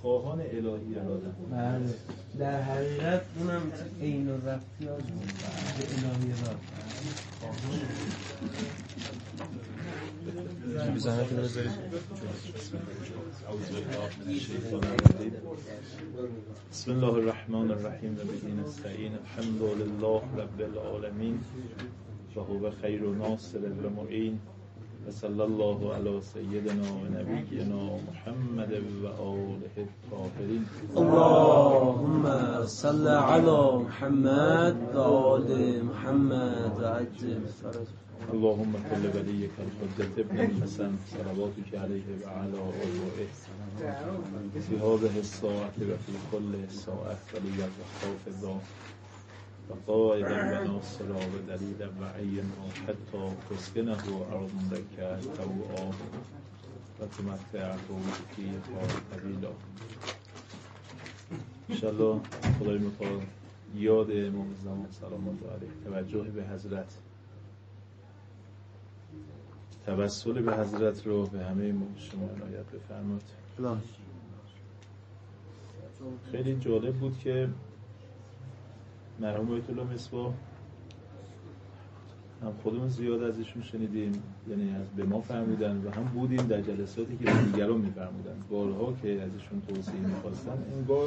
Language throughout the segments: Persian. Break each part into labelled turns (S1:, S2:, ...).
S1: خواهان الهی ارادت.
S2: بله در حقیقت اونم عین الرفتی از الهی ارادت.
S1: بزنه که بذارید. بسم الله الرحمن الرحیم و به نستعین. الحمد لله رب العالمین و هو خیر ناصر و معین و صلی الله علی سیدنا و نبینا محمد و آله الطاهرین.
S2: اللهم صل علی محمد و آل محمد و عجل فرج.
S1: اللهم كل وليك الحجة ابن الحسن صلواتك عليه وعلى آبائه في هذه الساعة وفي كل ساعة وليا وخوف الله وقائدا وناصرا ودليلا وعينا حتى تسكنه أرضك طوعا وتمتعه فيها طويلا. انشاءالله خدای متعال یاد امام زمان سلام الله علیه، توجه به حضرت، توسل به حضرت رو به همه شما عنایت بفرمایید. خیلی جالب بود که مرحوم آیت الله مصباح هم خودمون زیاد ازشون شنیدیم، یعنی از به ما فرمودن و هم بودیم در جلساتی که دیگران میفرمودن، بارها که ازشون توصیه میخواستن. این بار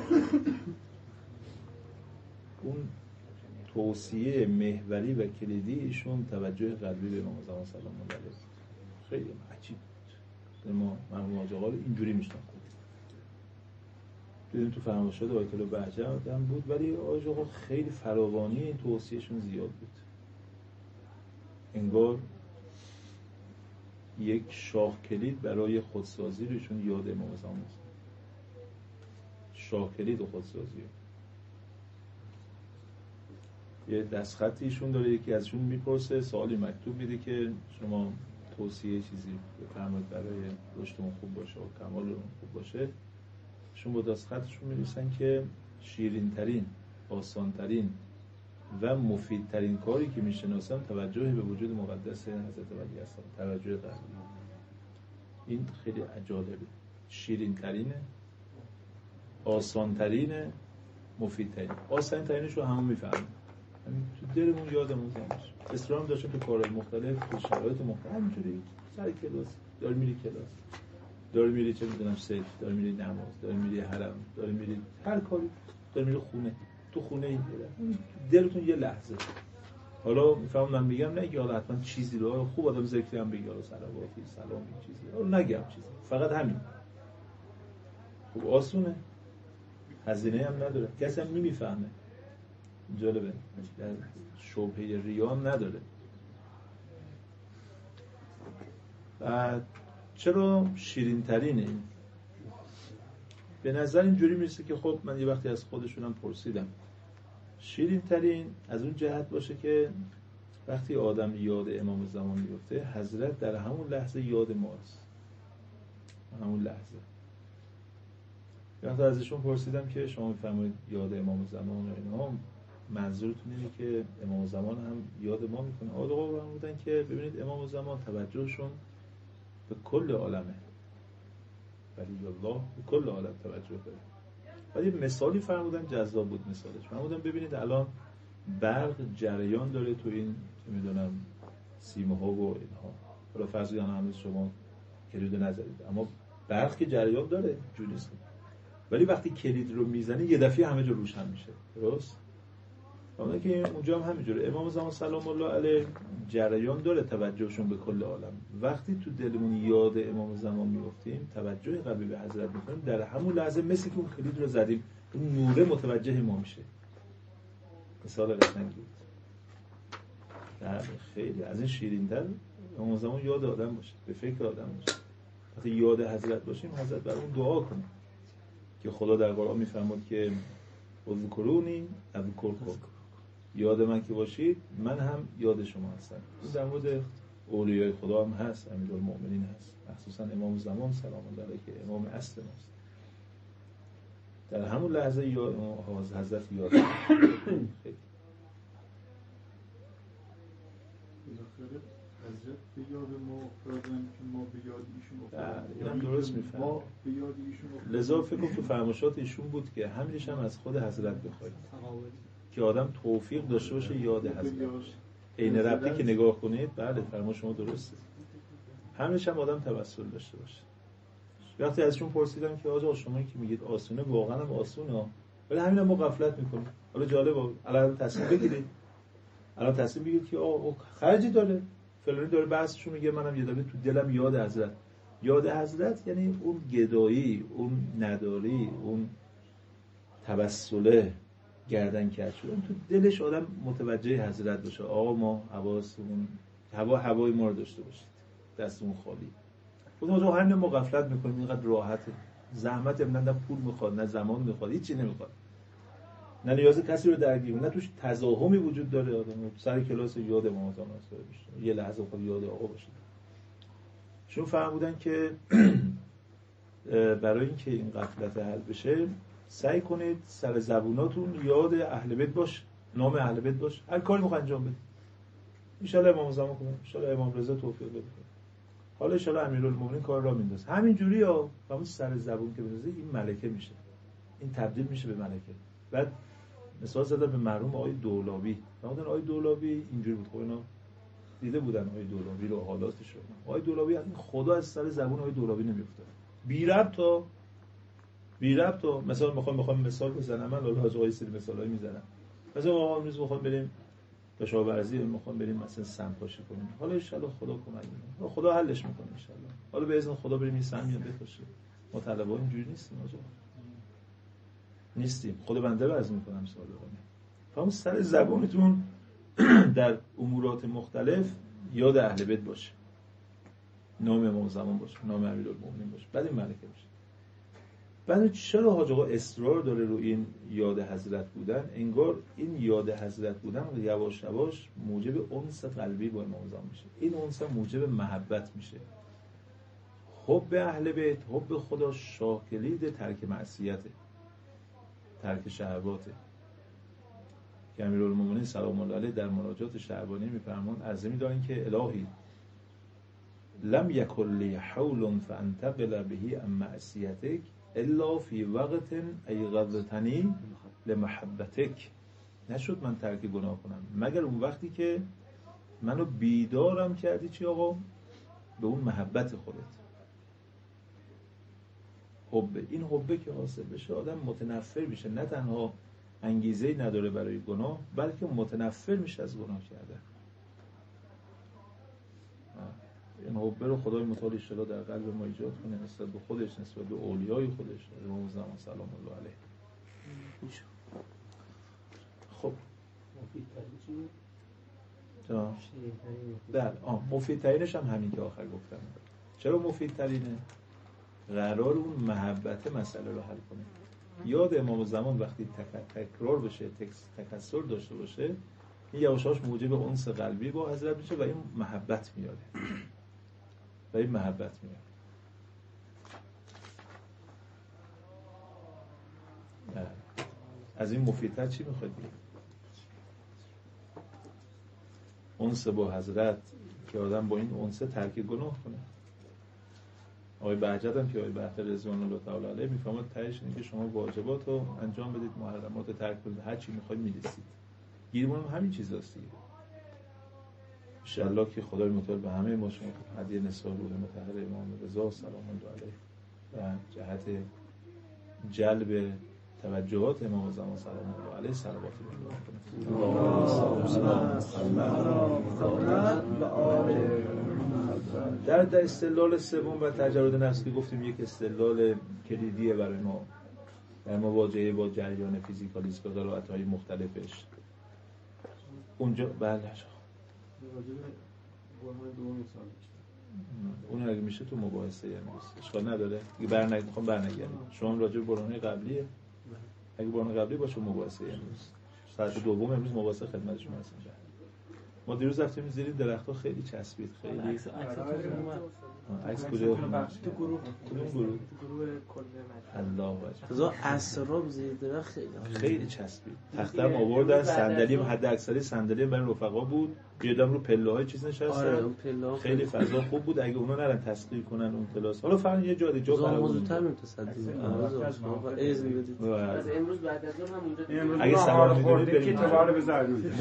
S1: اون توصیه محوری و کلیدی ایشون توجه قلبی به امام زمان سلام الله علیه خیلی عجیب بود. ما مرحوم حاج آقا رو اینجوری میشناختیم، دیدیم تو فرمایشات آیت الله بهجت هم بود، ولی حاج آقا خیلی فراوانی این توصیهشون زیاد بود. انگار یک شاخ کلید برای خودسازی روشون یاد امام زمان است. شاخ کلید و خودسازی. یه دستخطی ایشون داره، یکی ازشون میپرسه، سوالی مکتوب میده که شما توصیه چیزی بفرمایید برای رشدمون خوب باشه و کمالمون خوب باشه. شما با دستخطشون می‌نویسن که شیرین ترین، آسان ترین و مفید ترین کاری که میشناسم توجه به وجود مقدس حضرت ولی هستم، توجه قلبی. این خیلی جالبه. شیرین ترینه، آسان ترینه، مفید ترین. آسان ترینش رو همون میفهمن، تو دلمون یادمون زنش. اصرار داشتیم به کارهای مختلف، تو شرایط مختلف، همینجوری سر کلاس داری میری کلاس، داری میری چه میدونم سیف، داری میری نماز، داری میری حرم، داری میری هر کاری، داری میری خونه، تو خونه این دلتون یه لحظه. حالا میفهمم من میگم نه که حالا حتما چیزی رو خوب آدم ذکری هم بگی، حالا صلواتی سلامی چیزی رو نگم، چیزی فقط همین. خب آسونه، هزینه هم نداره، کسی هم نمیفهمه. جالبه، در شبهه ریا نداره. و چرا شیرین ترینه این؟ به نظر اینجوری میرسه که خب من یه وقتی از خودشونم پرسیدم، شیرین ترین از اون جهت باشه که وقتی آدم یاد امام زمان میفته، حضرت در همون لحظه یاد ماست، همون لحظه. وقتی ازشون پرسیدم که شما میفرمایید یاد امام زمان و اینا، منظورتون اینه که امام زمان هم یاد ما میکنه؟ آقا بودن که ببینید امام زمان توجهشون به کل عالمه، ولی الله به کل عالم توجه داره. ولی مثالی فرمودن جذاب بود. مثالش فرمودن ببینید الان برق جریان داره تو این که میدونم سیمه ها و اینها، حالا فرض کنید هنوز شما کلید نزدید، اما برق که جریان داره، جوری نیست. ولی وقتی کلید رو میزنی یه دفعه همه جا روشن میشه، درست؟ اما که اونجا هم همینجوره. امام زمان سلام الله علیه جریان داره توجهشون به کل عالم. وقتی تو دلمون یاد امام زمان میافتیم، توجه قلبی به حضرت میکنیم، در همون لحظه مثل که اون کلید رو زدیم، اون نوره متوجه ما میشه. مثال قشنگی بود. خیلی از این شیرین‌تر امام زمان یاد آدم باشه، به فکر آدم باشه. وقتی یاد حضرت باشیم، حضرت برامون دعا کنه که خدا در قرآن میفرماد که اذکرونی اذکرکم، یاد من که باشید من هم یاد شما هستم. این در مورد اولیای خدا هم هست، امیرالمؤمنین هست، مخصوصا امام زمان سلام الله علیه که امام اصل ماست. در همون لحظه یاد حضرت یاد
S3: حضرت به یاد ما افتادن که ما به یاد ایشون افتادن.
S1: درست میفهم.
S3: ما به یاد ایشون افتادن.
S1: لذا فکر کنم تو فرمایشات ایشون بود که همینش هم از خود حضرت بخواید که آدم توفیق داشته باشه یاد حضرت باشه. عین ربطی که نگاه کنید، بله فرما شما درسته، همینش هم آدم توسل داشته باشه. وقتی ازشون پرسیدم که آقا شما که میگید آسونه، واقعا هم آسونه، ولی همین هم ما غفلت میکنیم. حالا جالبه الان تصمیم بگیرید، الان تصمیم بگیرید که آقا خرجی داره، فلانی داره بحثشو میگه، منم یه دفعه تو دلم یاد حضرت. یاد حضرت یعنی اون گدایی، اون نداری، اون توسله گردن کج شده، تو دلش آدم متوجه حضرت باشه. آقا ما حواسمون هوای ما رو داشته باشید، دستمون خالی. خودمون رو همین ما غفلت میکنیم، اینقدر راحته، زحمت نه پول میخواد، نه زمان میخواد، هیچ چی نمیخواد، نه نیاز کسی رو درگیر، نه توش تزاحمی وجود داره. آدم سر کلاس یاد امام زمان است، یه لحظه خود یاد آقا باشه. چون فرمودن که برای اینکه این غفلت حل بشه سعی کنید سر زبوناتون یاد اهل بیت باشه، نام اهل بیت باشه، هر کاری میخواد انجام بدید. ان شاء الله امام زمان کنه، ان شاء الله امام رضا توفیق بده، حالا ان شاء الله امیرالمومنین کار را میندازه. همین جوری ها، همون سر زبون که بندازه این ملکه میشه، این تبدیل میشه به ملکه. بعد مثال زدم به مرحوم آقای دولابی. مثلا آقای دولابی اینجوری بود، خب اینا دیده بودن آقای دولابی رو، حالاتش رو. آقای دولابی اصلا خدا از سر زبون آقای دولابی نمیافتاد، بی ربط تا مثلا میخوام مثال بزنم، من حالا آقای سری مثالایی میزنم. مثلا آقا امروز میخوام بریم کشاورزی، میخوام بریم مثلا سمپاشی کنیم، حالا ان شاء الله خدا کمک میکنه، خدا حلش میکنه ان شاء الله، حالا به اذن خدا بریم این سهمیه بپاشیم. ما طلبا اینجوری نیستیم، نیستیم، خدا بنده عرض میکنم صادقانه. فهم سر زبانتون در امورات مختلف یاد اهل بیت باشه، نام امام زمان باشه، نام امیرالمومنین باشه، بعد این ملکه باشه. بعد چرا حاج آقا اصرار داره رو این یاد حضرت بودن؟ انگار این یاد حضرت بودن یواش یواش موجب انس قلبی با امام زمان میشه، این انس موجب محبت میشه. حب اهل بیت، حب خدا شاه کلید ترک معصیته، ترک شهواته. که امیرالمومنین سلام الله علیه در مناجات شعبانی میفرمان عرضه می‌دارن که الهی لم یکن لی حول فانتقل به عن معصیتک الا فی وقت ایقظتنی لمحبتک. نشد من ترک گناه کنم مگر اون وقتی که منو بیدارم کردی چی آقا؟ به اون محبت خودت. حبه، این حبه که حاصل بشه آدم متنفر میشه، نه تنها انگیزه‌ای نداره برای گناه بلکه متنفر میشه از گناه کردن. این حبه رو خدای متعال اشتلا در قلب ما ایجاد کنه، نسبت به خودش، نسبت به اولیای خودش، امام زمان سلام الله علیه. خب مفیدترینش هم همین که آخر گفتم. چرا مفیدترینه؟ قرار اون محبت مسئله رو حل کنه. یاد امام زمان وقتی تکرار بشه، تکثر داشته باشه، این یواشاش موجب انس قلبی با حضرت میشه و این محبت میاره، از این مفیدتر چی میخواد بگید؟ انس با حضرت که آدم با این انس ترک گناه کنه. آقای بهجت هم که آقای بهجت رضوان الله تعالی علیه میفهمد تهش اینه که شما واجبات رو انجام بدید، محرمات رو ترک کنید، هر چی میخواید میرسید. گیرمون هم همین چیزاست دیگه. ان شاء الله که خدای متعال به همه ما شما هدیه نثار روح مطهر امام رضا سلام الله علیه و جهت جلب توجهات امام زمان سلام الله علیه صلوات الله. در استدلال سوم و تجرد نفس که گفتیم یک استدلال کلیدیه برای ما در مواجهه با جریان فیزیکالیسم و قرائت‌های مختلفش. اونجا بله اون اگه میشه تو مباحثه امروز اشکال نداره دیگه، میخوام برنگردیم. شما راجع به برهان قبلیه، اگه برهان قبلی باشه مباحثه امروز ساعت دوم امروز مباحثه خدمت شما هستم. ما دیروز رفتیم زیر درخت‌ها خیلی چسبید، خیلی عکس کجا
S4: تو گروه
S1: کدوم گروه
S4: کل
S1: الله وجه
S2: تازه اسراب زیر درخت
S1: خیلی چسبید. تخته هم آوردن، صندلی هم حد اکثری صندلی برای رفقا بود، یادم رو پله‌های چیز نشستن. خیلی فضا خوب بود. اگه اونا نرن تسخیر کنن اون کلاس، حالا فقط یه جا
S2: زودتر متصدی اذن بدید.
S5: از امروز بعد از اون هم اونجا
S1: اگه سوار می‌کنید بریم
S6: کتابا بزنید.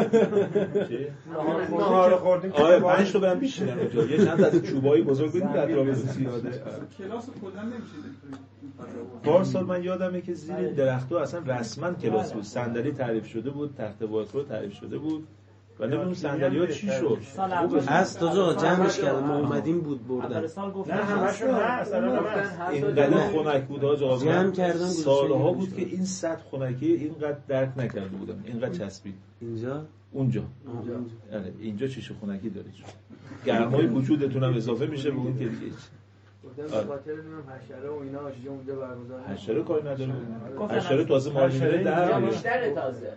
S1: چی؟
S6: نهار خوردیم.
S1: آره 5 تا برام بشینن اونجا. یه چند از چوبای بزرگ بود در اطراف زیاده.
S3: کلاس کلا نمیشه.
S1: پارسال من یادمه که زیر درخت‌ها اصلا رسما کلاس بود. صندلی تعریف شده بود، تخت وایسرو تعریف شده بود. ولی اون صندلی‌ها چی شد؟
S2: هست تازه جمعش کردم ما اومدیم بود بردن.
S6: نه همشون هست
S1: اینقدر خنک بود آقا.
S2: جمع کردن
S1: سالها بود که این سطح خنکی اینقدر درک نکرده بودم. اینقدر چسبید.
S2: اینجا
S1: اونجا آره اینجا چیش خنکی دارید. گرمای وجودتون هم اضافه میشه به اون که دیگه
S5: به خاطر حشره و اینا آشیه اونجا برگزار
S1: حشره کاری نداره. حشره تازه ما میره در
S5: بیشتر تازه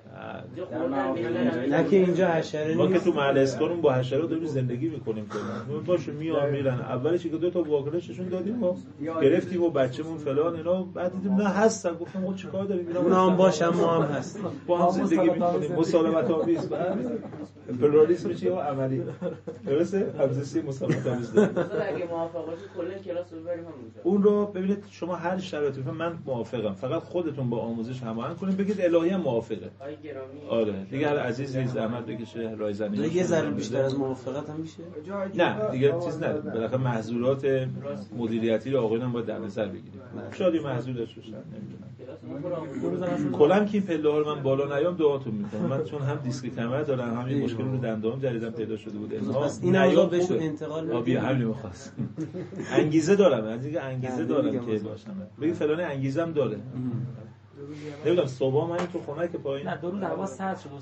S2: نه که اینجا حشره نیست.
S1: ما که تو محل اسکان با حشره داریم زندگی میکنیم کلا. باشه میان میرن. اولش که 2 تا واکنششون دادیم و گرفتیم و بچه‌مون فلان اینا، بعد دیدیم نه هستن. گفتم آقا چیکار داریم اینا؟
S2: اونا هم باشن ما هم هستیم.
S1: با هم زندگی میکنیم. مسالمت آمیز پلورالیسم چیه عملی. درسته؟ همزیستی مسالمت آمیز داریم.
S5: اگه موافق باشید کلا کلاس رو بریم اونجا.
S1: اون رو ببینید شما هر شرایطی من موافقم. فقط خودتون با آموزش هماهنگ کنید. بگید الهی هم موافقه. آره دیگه هر عزیزی زحمت بکشه رایزنی.
S2: دیگه ذره بیشتر از موافقت هم میشه.
S1: نه دیگه چیز نداره. بالاخره محظورات مدیریتی رو آقایون هم باید در نظر بگیریم. شاید محظور داشته باشن نمیدونم. کلا که این پله‌ها رو من بالا نیام دعاتون میکنم. من چون هم دیسک کمر دارم هم یه مشکل رو دندانم جدیدن پیدا شده بود.
S2: پس این اوضاع بهشون انتقال
S1: آبی همین می‌خواست. انگیزه دارم. از اینکه انگیزه دارم که باشم. ببین فلان انگیزه‌ام داره. نمیدونم صبح من تو خونه که پایین
S4: نه دو روز هوا سرد شد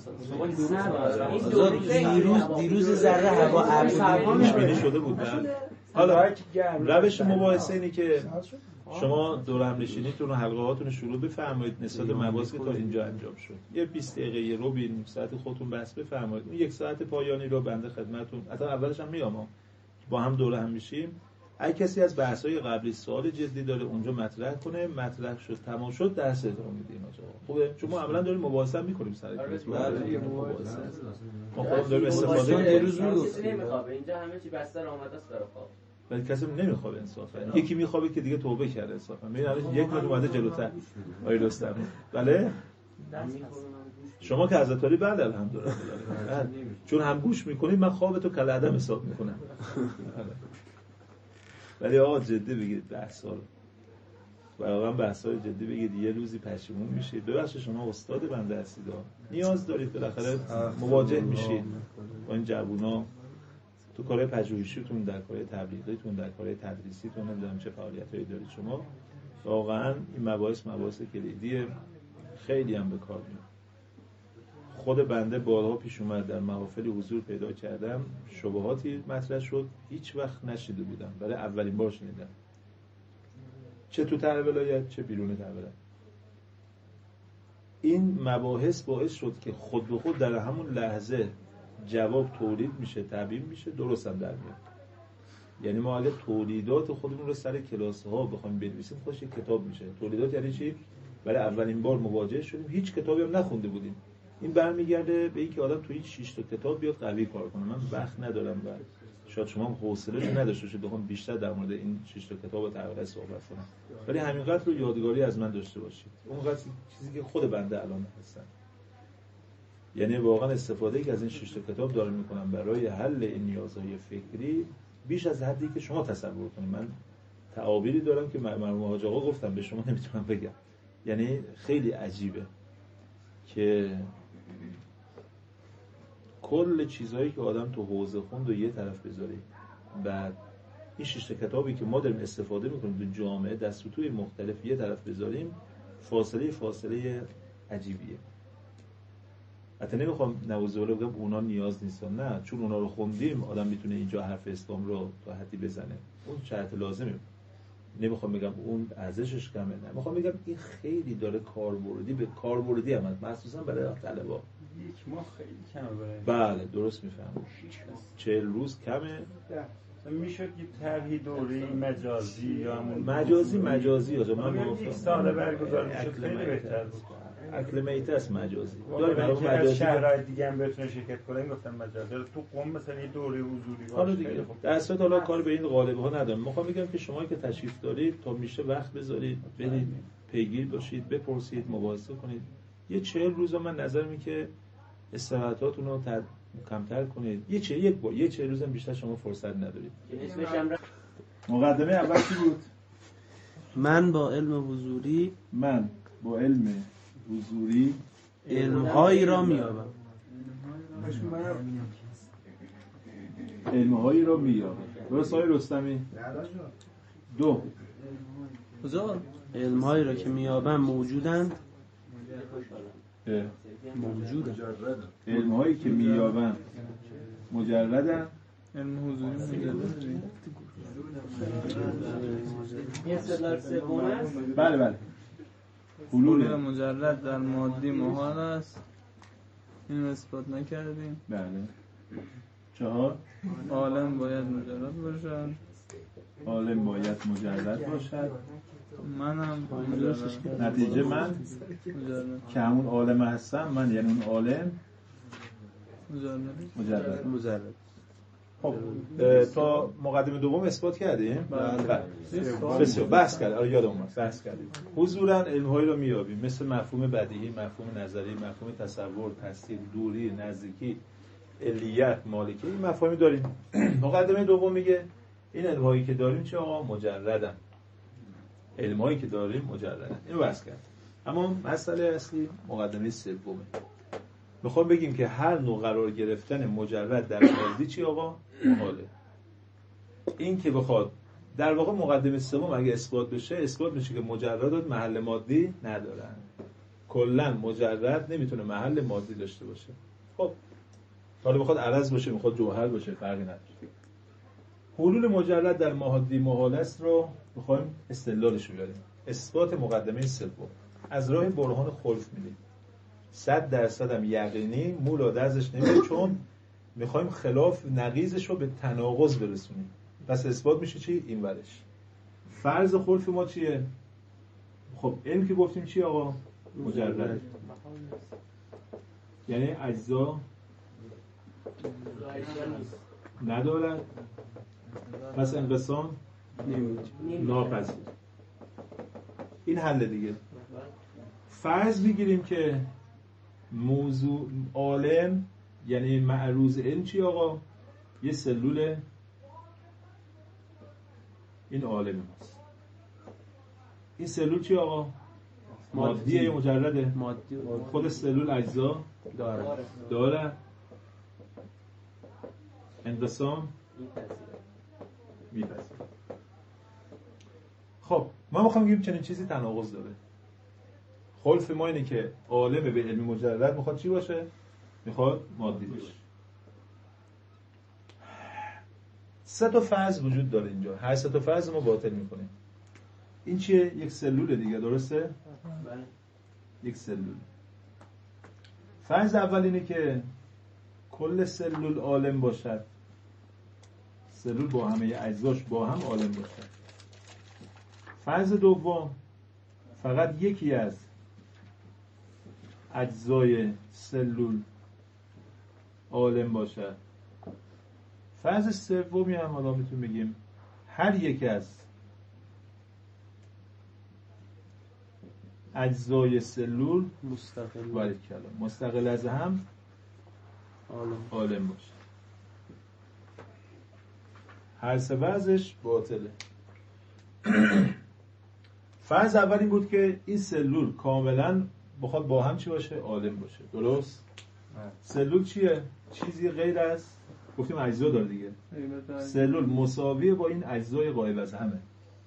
S4: استاد.
S2: دیروز ذره هوا ابری
S1: شده بود. حالا روش مباحثه اینه که شما دور هم نشینیتون و حلقه هاتون رو شروع بفرمایید نسبت مباحثی که تا اینجا انجام شد. یه 20 دقیقه یه رو نیم ساعت خودتون بحث بفرمایید. اون 1 ساعت پایانی رو بنده خدمتتون. حتی اولش هم میام با هم دور هم میشیم. اگه کسی از بحث‌های قبلی سوال جدی داره اونجا مطرح کنه. مطرح شد تمام شد درس ادامه میدیم آقا. خوبه؟ چون ما عملاً داریم مباحثه می‌کنیم سر کلاس. مباحثه. ما خودمون داریم استفاده
S2: یه روز میگفتیم
S5: اینجا همه چی بستر آمده است برای خواب.
S1: ولی کسی نمیخوابه انصافا. یکی میخوابه که دیگه توبه کرده انصافا. ببین الان یک نفر اومده جلوتر. آقای رستم. بله؟ شما که حضرت علی بعد الحمدلله. چون هم گوش میکنید من خوابتو کل عدم حساب میکنم. ولی آقا جدی بگید بحثا رو. واقعا بحثای جدی بگید یه روزی پشیمون میشید. ببخشید شما استاد بنده هستید. نیاز دارید بالاخره مواجه میشید با این جوونا تو کارهای پژوهشیتون، در کارهای تبلیغیتون، در کارهای تدریسیتون، نمیدونم چه فعالیتایی دارید شما. واقعا این مباحث کلیدیه. خیلی هم به کار میاد. خود بنده بارها پیش اومد در محافل حضور پیدا کردم، شبهاتی مطرح شد هیچ وقت نشیده بودم، برای اولین بار شنیدم، چه تو طرح ولایت چه بیرون طرح ولایت. این مباحث باعث شد که خود به خود در همون لحظه جواب تولید میشه، تعبیر میشه، درست هم در میاد. یعنی ما اگه تولیدات خودمون رو سر کلاس ها بخوایم بنویسیم خودش یک کتاب میشه. تولیدات یعنی چی؟ برای اولین بار مواجه شدیم، هیچ کتابی هم نخونده بودیم. این برمیگرده به اینکه آدم تو هیچ 6 تا کتاب بیاد قوی کار کنه. من وقت ندارم و شاید شما هم حوصله‌اش نداشته باشید بخوام بیشتر در مورد این 6 تا کتاب تقریبا صحبت کنم. ولی همینقدر رو یادگاری از من داشته باشید. اونقدر چیزی که خود بنده الان هستم. یعنی واقعا استفاده که از این 6 تا کتاب دارم میکنم برای حل این نیازهای فکری بیش از حدی که شما تصور کنید. من تعابیری دارم که مرحوم حاج آقا گفتم به شما نمیتونم بگم. یعنی خیلی عجیبه که کل چیزهایی که آدم تو حوزه خوند و یه طرف بذاری، بعد این 6 تا کتابی که ما داریم استفاده میکنیم تو جامعه دست و توی مختلف یه طرف بذاریم، فاصله عجیبیه. حتی نمیخوام نوازه بگم اونا نیاز نیستن، نه، چون اونا رو خوندیم آدم میتونه اینجا حرف اسلام رو تا حدی بزنه، اون شرط لازمه. نمیخوام بگم اون ارزشش کمه، نه، میخوام بگم این خیلی داره کاربردی به کاربردی هم مخصوصا برای طلبا
S6: یک ماه خیلی کمه برای
S1: بله درست میفهم 40 روز کمه.
S6: میشد یه طرحی دوره مجازی یا همون
S1: مجازی آجا من
S6: یک سال برگزار میشد خیلی بهتر بود.
S1: اکلمیت است مجازی
S6: داریم که از شهرهای دیگه هم بتونه شرکت کنه گفتم مجازی تو قم مثلا یه دوره حضوری
S1: حالا دیگه در اصل حالا کار به این قالب ها ندارم. میخوام بگم که شما که تشریف دارید تا میشه وقت بذارید برید پیگیر باشید بپرسید مباحثه کنید. یه 40 روز من نظرم اینه که استراحتاتون رو کمتر کنید. یه 40 روز هم بیشتر شما فرصت ندارید. مقدمه اول چی بود؟
S2: من با علم حضوری علم‌هایی را می‌یابم.
S1: علم‌هایی را می‌یابم. درست آقای رستمی؟ 2
S2: علم‌هایی را که می‌یابم موجودند.
S1: علم‌هایی که می‌یابم مجردند.
S7: علم حضوری مجرد
S4: یه سلال سوم است.
S1: بله
S7: حلول مجرد در مادی محال است. این رو اثبات نکردیم.
S1: بله 4
S7: عالم باید مجرد باشد. منم مجرد.
S1: نتیجه من
S7: مجرد.
S1: که همون عالم هستم من یعنی اون عالم مجرد. خب تا مقدمه دوم اثبات کردیم؟ بله. بسیار بحث کردیم. آره یادم اومد بحث کردیم. حضوراً علم‌هایی رو می‌یابیم مثل مفهوم بدیهی، مفهوم نظری، مفهوم تصور، تصدیق، دوری، نزدیکی، علیت، مالکی. این مفاهیم داریم. مقدمه دوم میگه این علم‌هایی که داریم چه آقا مجردن. علم‌هایی که داریم مجردن. اینو بحث کردیم. اما مسئله اصلی مقدمه سومه. میخوام بگیم که هر نوع قرار گرفتن مجرد در مادی چی آقا؟ محاله. این که بخواد در واقع مقدمه سوم اگه اثبات بشه اثبات میشه که مجردات محل مادی ندارن. کلا مجرد نمیتونه محل مادی داشته باشه. خب حالا بخواد عرض باشه میخواد جوهر باشه فرقی نداره. حلول مجرد در مادی محال است رو میخوایم استدلالش بیاریم. اثبات مقدمه سوم از راه برهان خلف میدیم. 100% هم یقینی مولا ازش نمیاد چون میخوایم خلاف نقیضش رو به تناقض برسونیم. پس اثبات میشه چی؟ این ورش. فرض خلف ما چیه؟ خب علم که گفتیم چی آقا؟ مجرد. یعنی اجزا ندارد پس انقسام ناپذیر. این حل دیگه. فرض بگیریم که موضوع عالم یعنی معروض علم چی آقا؟ یه سلول این عالم هست. این سلول چی آقا؟ مادیه یا مجرده؟
S2: مادی.
S1: خود سلول اجزا داره. انقسام میپذیره. خب ما میخوام بگیم چنین چیزی تناقض داره. خلف ما اینه که عالم به علم مجرد میخواد چی باشه؟ میخواد مادی باشه. 3 تا فرض وجود داره اینجا. هر 3 تا فرض ما باطل میکنیم. این چیه؟ یک سلول دیگه، درسته؟
S4: بله.
S1: یک سلول. فرض اول اینه که کل سلول عالم باشد. سلول با همه اجزاش با هم عالم باشد. فرض دوم فقط یکی از اجزای سلول عالم باشد. فرض سومی هم حالا میتونیم بگیم هر یک از اجزای سلول مستقل از هم عالم باشه. هر سه فرضش باطله. فرض اول این بود که این سلول کاملا بخواد با هم چی باشه؟ عالم باشه. درست؟ سلول چیه؟ چیزی غیر از گفتیم اجزا داره دیگه. سلول مساویه با این اجزای غایب از همه.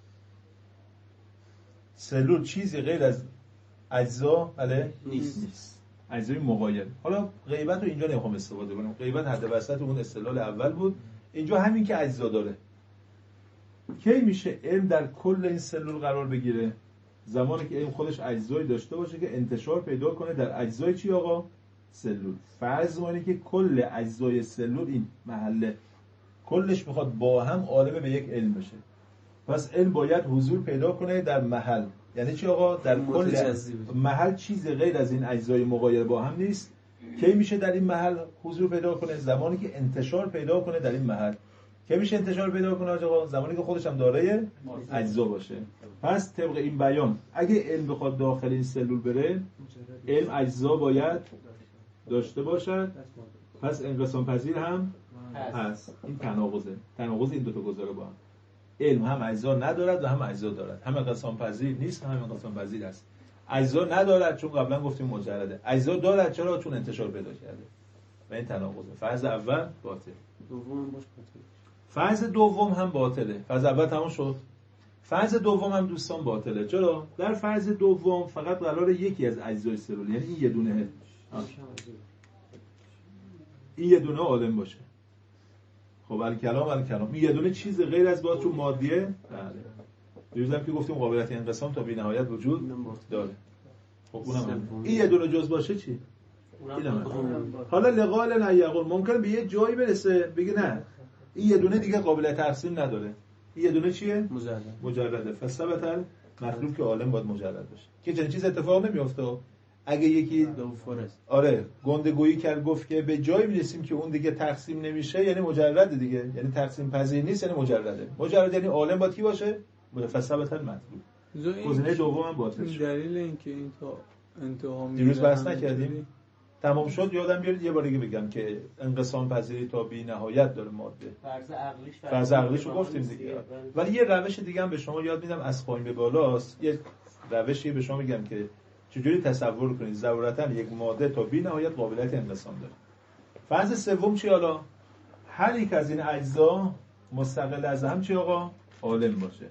S1: سلول چیزی غیر از اجزا بله نیست. اجزای مغایر. حالا غیبت رو اینجا نمیخوام استفاده کنم. غیبت حد وسط اون استدلال اول بود. اینجا همین که اجزا داره. کی میشه علم در کل این سلول قرار بگیره؟ زمانی که علم خودش اجزایی داشته باشه که انتشار پیدا کنه در اجزای چی آقا؟ سلول. فرض کنید که کل اجزای سلول این محله کلش میخواد با هم عالم به یک علم بشه. پس علم باید حضور پیدا کنه در محل. یعنی چی آقا؟ در کل محل چیز غیر از این اجزای مغایر با هم نیست. کی میشه در این محل حضور پیدا کنه؟ زمانی که انتشار پیدا کنه در این محل. کی میشه انتشار پیدا کنه آقا؟ زمانی که خودش هم دارای اجزا باشه. پس طبق این بیان اگه علم بخواد داخل این سلول بره، علم اجزا باید داشته باشد، پس انقسام پذیر هم هست. این تناقضه، تناقض این دو تا گزاره با هم. علم هم اجزا ندارد و هم اجزا دارد، هم انقسام پذیر نیست هم انقسام پذیر است. اجزا ندارد چون قبلا گفتیم مجرده، اجزا دارد چرا؟ چون انتشار پیدا کرده. و این تناقضه. فرض اول باطل،
S2: دوم باش باطل.
S1: فرض دوم هم باطله. فرض اول تمام شد. فرض دوم هم دوستان باطله. چرا؟ در فرض دوم فقط قراره یکی از اجزای سلول، یعنی این یه دونه این یه دونه عالم باشه. خب الکلام این یه دونه چیز غیر از باز چون مادیه. بله. دیروزم که گفتیم قابلیت انقسام تا بی‌نهایت وجود داره. خب اونم این یه دونه جز باشه چی؟ حالا لقال لا یقول ممکنه به یه جایی برسه بگه نه این یه دونه دیگه قابلیت تقسیم نداره. این یه دونه چیه؟ مجرده. فثبت مطلوب که عالم باید مجرد باشه. که چنین چیز اتفاق نمیفته. اگه یکی آره گندگویی کرد گفت که به جایی میرسیم که اون دیگه تقسیم نمیشه یعنی مجرده دیگه، یعنی تقسیم پذیر نیست یعنی مجرده. مجرد یعنی عالم باید کی باشه؟ فثبت مطلوب. گزینه دوم هم باطل شد.
S7: دلیل اینکه این تا انتها
S1: دیروز بحث نکردیم؟ تمام شد. یادم بیارید یه بار دیگه بگم که انقسام پذیری تا بی نهایت داره ماده. فرض عقلیش رو گفتیم دیگه. ولی یه روش دیگه هم به شما یاد میدم از پایین به بالاست. یه روشی به شما میگم که چجوری تصور کنید ضرورتاً یک ماده تا بی نهایت قابلیت انقسام داره. فرض سوم چی حالا؟ هر یک از این اجزا مستقل از هم چی آقا؟ عالم باشه.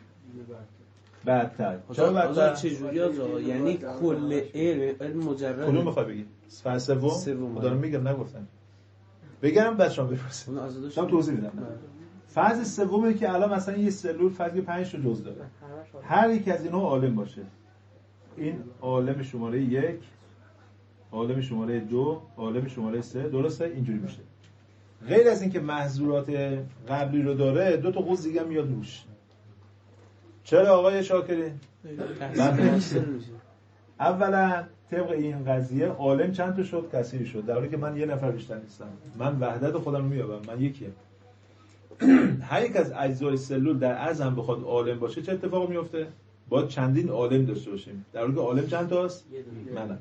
S1: بعدتر چرا بعدتر؟
S2: چجوری آقا؟ یعنی کل علم مجرد.
S1: کدوم میخوای بگی؟ فرض سوم دارم میگم نگفتم. بگم بچه‌ها بپرسید. من توضیح میدم. فرض سومه که الان مثلا یه سلول فرض 5 تا جزء داره. هر یک از اینها عالم باشه. این عالم شماره 1، عالم شماره 2، عالم شماره 3، درسته؟ اینجوری میشه. غیر از اینکه محظورات قبلی رو داره، دو تا قوس دیگه میاد روش. چرا آقای شاکری؟ اولا طبق این قضیه عالم چند تا شد؟ کثیر شد، در حالی که من یه نفر بیشتر نیستم. من وحدت خودم رو میابم، من یکیه. هر یک از اجزای سلول در عزم بخواد عالم باشه چه اتفاقی میفته؟ باید چندین عالم داشته باشیم، در حالی که عالم چند تاست؟ منم.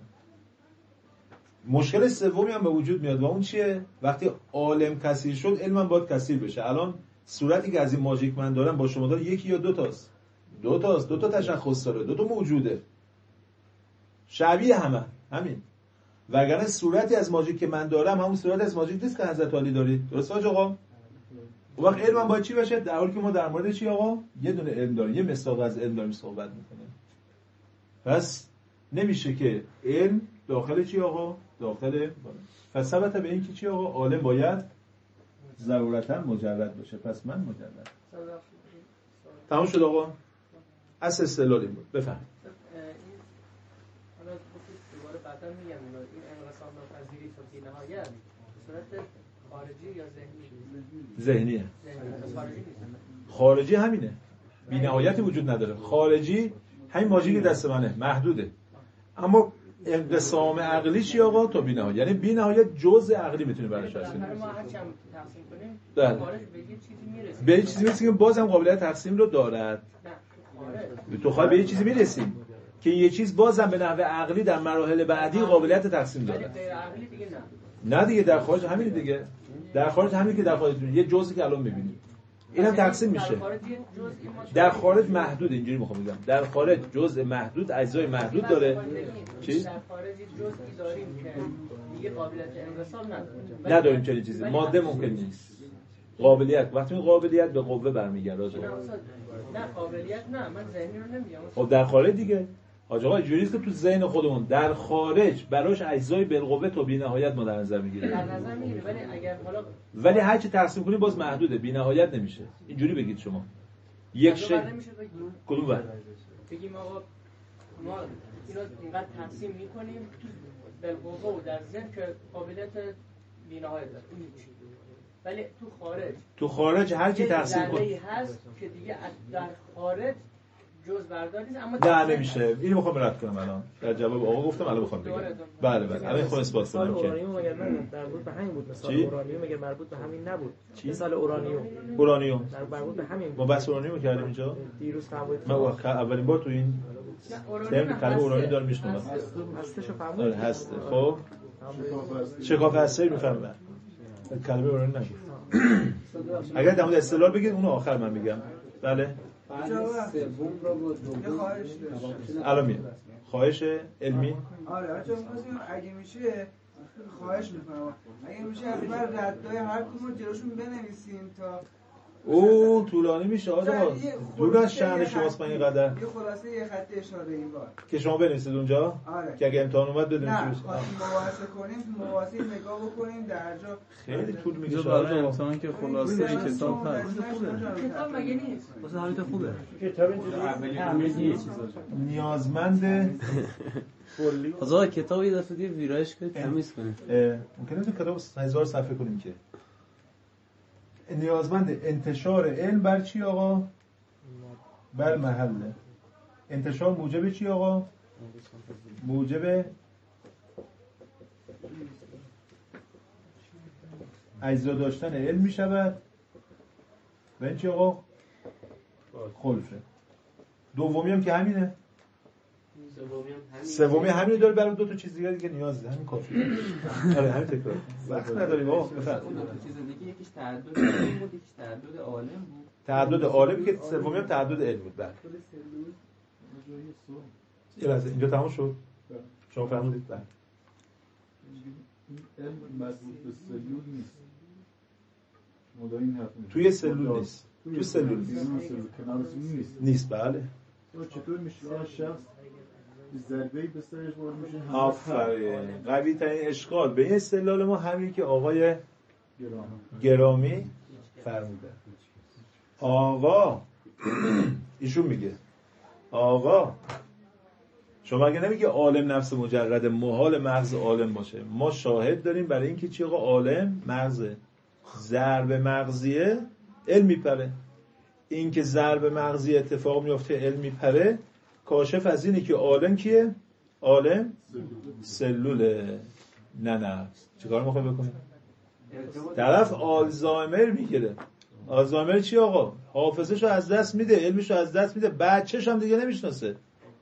S1: مشکل سومی هم به وجود میاد و اون چیه؟ وقتی عالم کثیر شد علمم باید کثیر بشه. الان صورتی که از این ماژیک من دارم با شما داره یکی یا دو تاست؟ دو تا تشخص داره، دو تا موجوده، شبیه همین. وگرنه صورتی از ماژیک که من دارم همون صورت از ماژیک نیست که حضرت علی دارید. درسته آقا؟ اون وقت علمم باید چی بشه؟ در حالی که ما در مورد چی آقا؟ یه دونه علم داریم، یه مصداق از علم داریم صحبت میکنیم. پس نمیشه که علم داخل چی آقا؟ داخل فثبت به این که چی آقا؟ عالم باید ضرورتا مجرد باشه. پس من مجرد. تمام شد آقا؟ اصل استدلال این بود. بفهم.
S5: حالا دوباره بعدا میگم این انقسام ناپذیری تا بی‌نهایت صورت خارجی یا
S1: ذهنیه. خارجی همینه. بی‌نهایتی وجود نداره. خارجی همین ماژیک دست منه، محدوده. اما انقسام عقلی چی آقا؟ تا بی‌نهایت. یعنی بی‌نهایت جزء عقلی میتونه براش هست.
S5: ما هر چم تقسیم کنیم خارج به یه چیزی میرسیم.
S1: به یه چیزی میرسیم که بازم قابلیت تقسیم رو دارد. تو خواهی به یه چیزی میرسیم که یه چیز بازم به نحو عقلی در مراحل بعدی قابلیت تقسیم داره.
S5: غیر عقلی دیگه
S1: نه دیگه در خارج همین دیگه. در خارج همین که در خارج یه جزئی که الان می‌بینیم. اینم تقسیم میشه. در خارج محدود، اینجوری میخوام بگم. در خارج جزء محدود، اجزای محدود داره. چی؟
S5: در خارج جزئی داریم که دیگه قابلیت انقسام نداره.
S1: نداریم چنین چیزی. ماده ممکن نیست. قابلیت وقتی این قابلیت به قوه برمیگرده.
S5: نه قابلیت نه، من ذهنی رو نمیگم.
S1: خب در خارج دیگه. حاج آقا اینجوریه که تو ذهن خودمون در خارج براش اجزای بالقوه تا بی‌نهایت ما در نظر میگیریم.
S5: در نظر میگیره ولی اگر حالا
S1: ولی هر چی تقسیم کنیم باز محدوده، بی‌نهایت نمیشه. اینجوری بگید شما. یک شی کدوم ور؟
S5: بگیم آقا ما اینو اینقدر تقسیم میکنیم بالقوه و در ذهن که قابلیت بی‌نهایت داره، این چی؟ ولی تو خارج
S1: هر کی تقسیم کنه
S5: هست که دیگه در خارج جز بردار نیست، اما
S1: در نمیشه. اینو میخوام رد کنم الان. در جواب آقا گفتم الان میخوام بگم. بله الان میخوام اثبات کنم که
S5: اورانیوم مگر مربوط به همین بود، مثلا اورانیوم مگر مربوط به همین نبود. مثال اورانیوم مربوط به همین بود.
S1: ما بس اورانیوم کردیم اینجا
S5: دیروز فرمودید.
S1: من اولین بار تو این ترم کلمه اورانیوم دارم میشنوم.
S5: هستشو فرمودید.
S1: هست. خب شکاف هسته میفهمم. کلمه اورانیوم نگید. اگر در مورد استدلال بگید اونو آخر من میگم. بله
S8: سوم رو بود
S1: الان میاد خواهش علمی.
S8: آره چون اگه میشه خواهش میکنم اگه میشه اول ردای هر کدوم جلوشون بنویسین تا
S1: او طولانی میشه آقا. دور از شأن شماست من اینقدر.
S8: یه خلاصه یه خط اشاره این بار
S1: که شما بنویسید اونجا.
S8: آره.
S1: که اگه امتحان اومد بدونید چی
S8: بشه. مباحثه کنیم مباحثه نگاه بکنیم در جا
S1: خیلی طول میکشه
S7: برای امتحان که خلاصه کتاب هست.
S5: کتاب مگه نیست؟
S2: واسه حالت خوبه.
S6: کتاب اینجوری
S1: نیازمند
S2: آقا کتاب یه دفعه دیگه ویرایش کنید تمیز کنید.
S1: ممکنه تو کتاب 1000 صفحه کنیم که نیازمند انتشار علم بر چی آقا؟ بر محله. انتشار موجب چی آقا؟ موجب اجزا داشتن علم می شود و این چی آقا؟ خلفه. دومی هم که همینه. سومی همین داره، برای دو تا چیز دیگه نیاز داره، همین کافیه. آره همین تکرار. وقت نداریم آقا بفرمایید.
S4: اون دو تا چیز دیگه یکیش تعدد علم بود، یکیش تعدد عالم بود.
S1: تعدد عالم که سومی هم تعدد علم بود. بله. یه لحظه اینجا تمام شد. شما فهمیدید؟ بله.
S3: علم مربوط به سلول نیست. مولا این حرف نیست.
S1: توی سلول نیست. تو سلول نیست. نیست بله.
S3: چطور میشه شخص ضربه‌ای به سرش وارد میشه؟
S1: آفرین. قوی ترین اشکال به این استدلال ما همین که آقای گرامی فرموده. آقا ایشون میگه آقا شما اگه نمیگه عالم نفس مجرد محال مغز عالم باشه، ما شاهد داریم برای اینکه چی آقا عالم مغزه، ضرب مغزیه علم میپره. این که ضرب مغزی اتفاق میفته علم میپره کاشف از اینه که عالم کیه؟ عالم سلوله. نه چیکار میخوای بکنه؟ طرف آلزایمر میگیره. آلزایمر چی آقا؟ حافظه‌شو از دست میده، علمشو از دست میده، بچه‌ش هم دیگه نمیشناسه.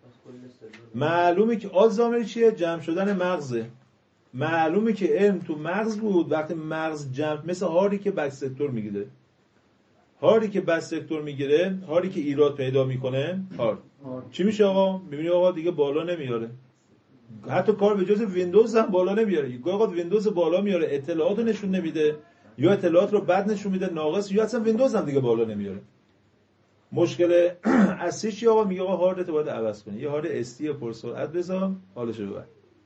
S1: معلومه که آلزایمر چیه؟ جمع شدن مغزه. معلومه که علم تو مغز بود، وقتی مغز جمع، مثل هاری که بک سکتور میگیره. هاری که بک سکتور میگیره، هاری که ایراد پیدا میکنه، هارد چی میشه آقا؟ میبینی آقا دیگه بالا نمیاره. حتی کار به جز ویندوز هم بالا نمیاره. گاهی اوقات ویندوز بالا میاره، اطلاعاتو نشون نمیده، یا اطلاعات رو بد نشون میده، ناقص، یا اصلا ویندوز هم دیگه بالا نمیاره. مشکل اصلی چیه آقا؟ میگه آقا هاردت باید عوض کنی. یه هارد استی پرسرعت بذار، حالش رو ببر.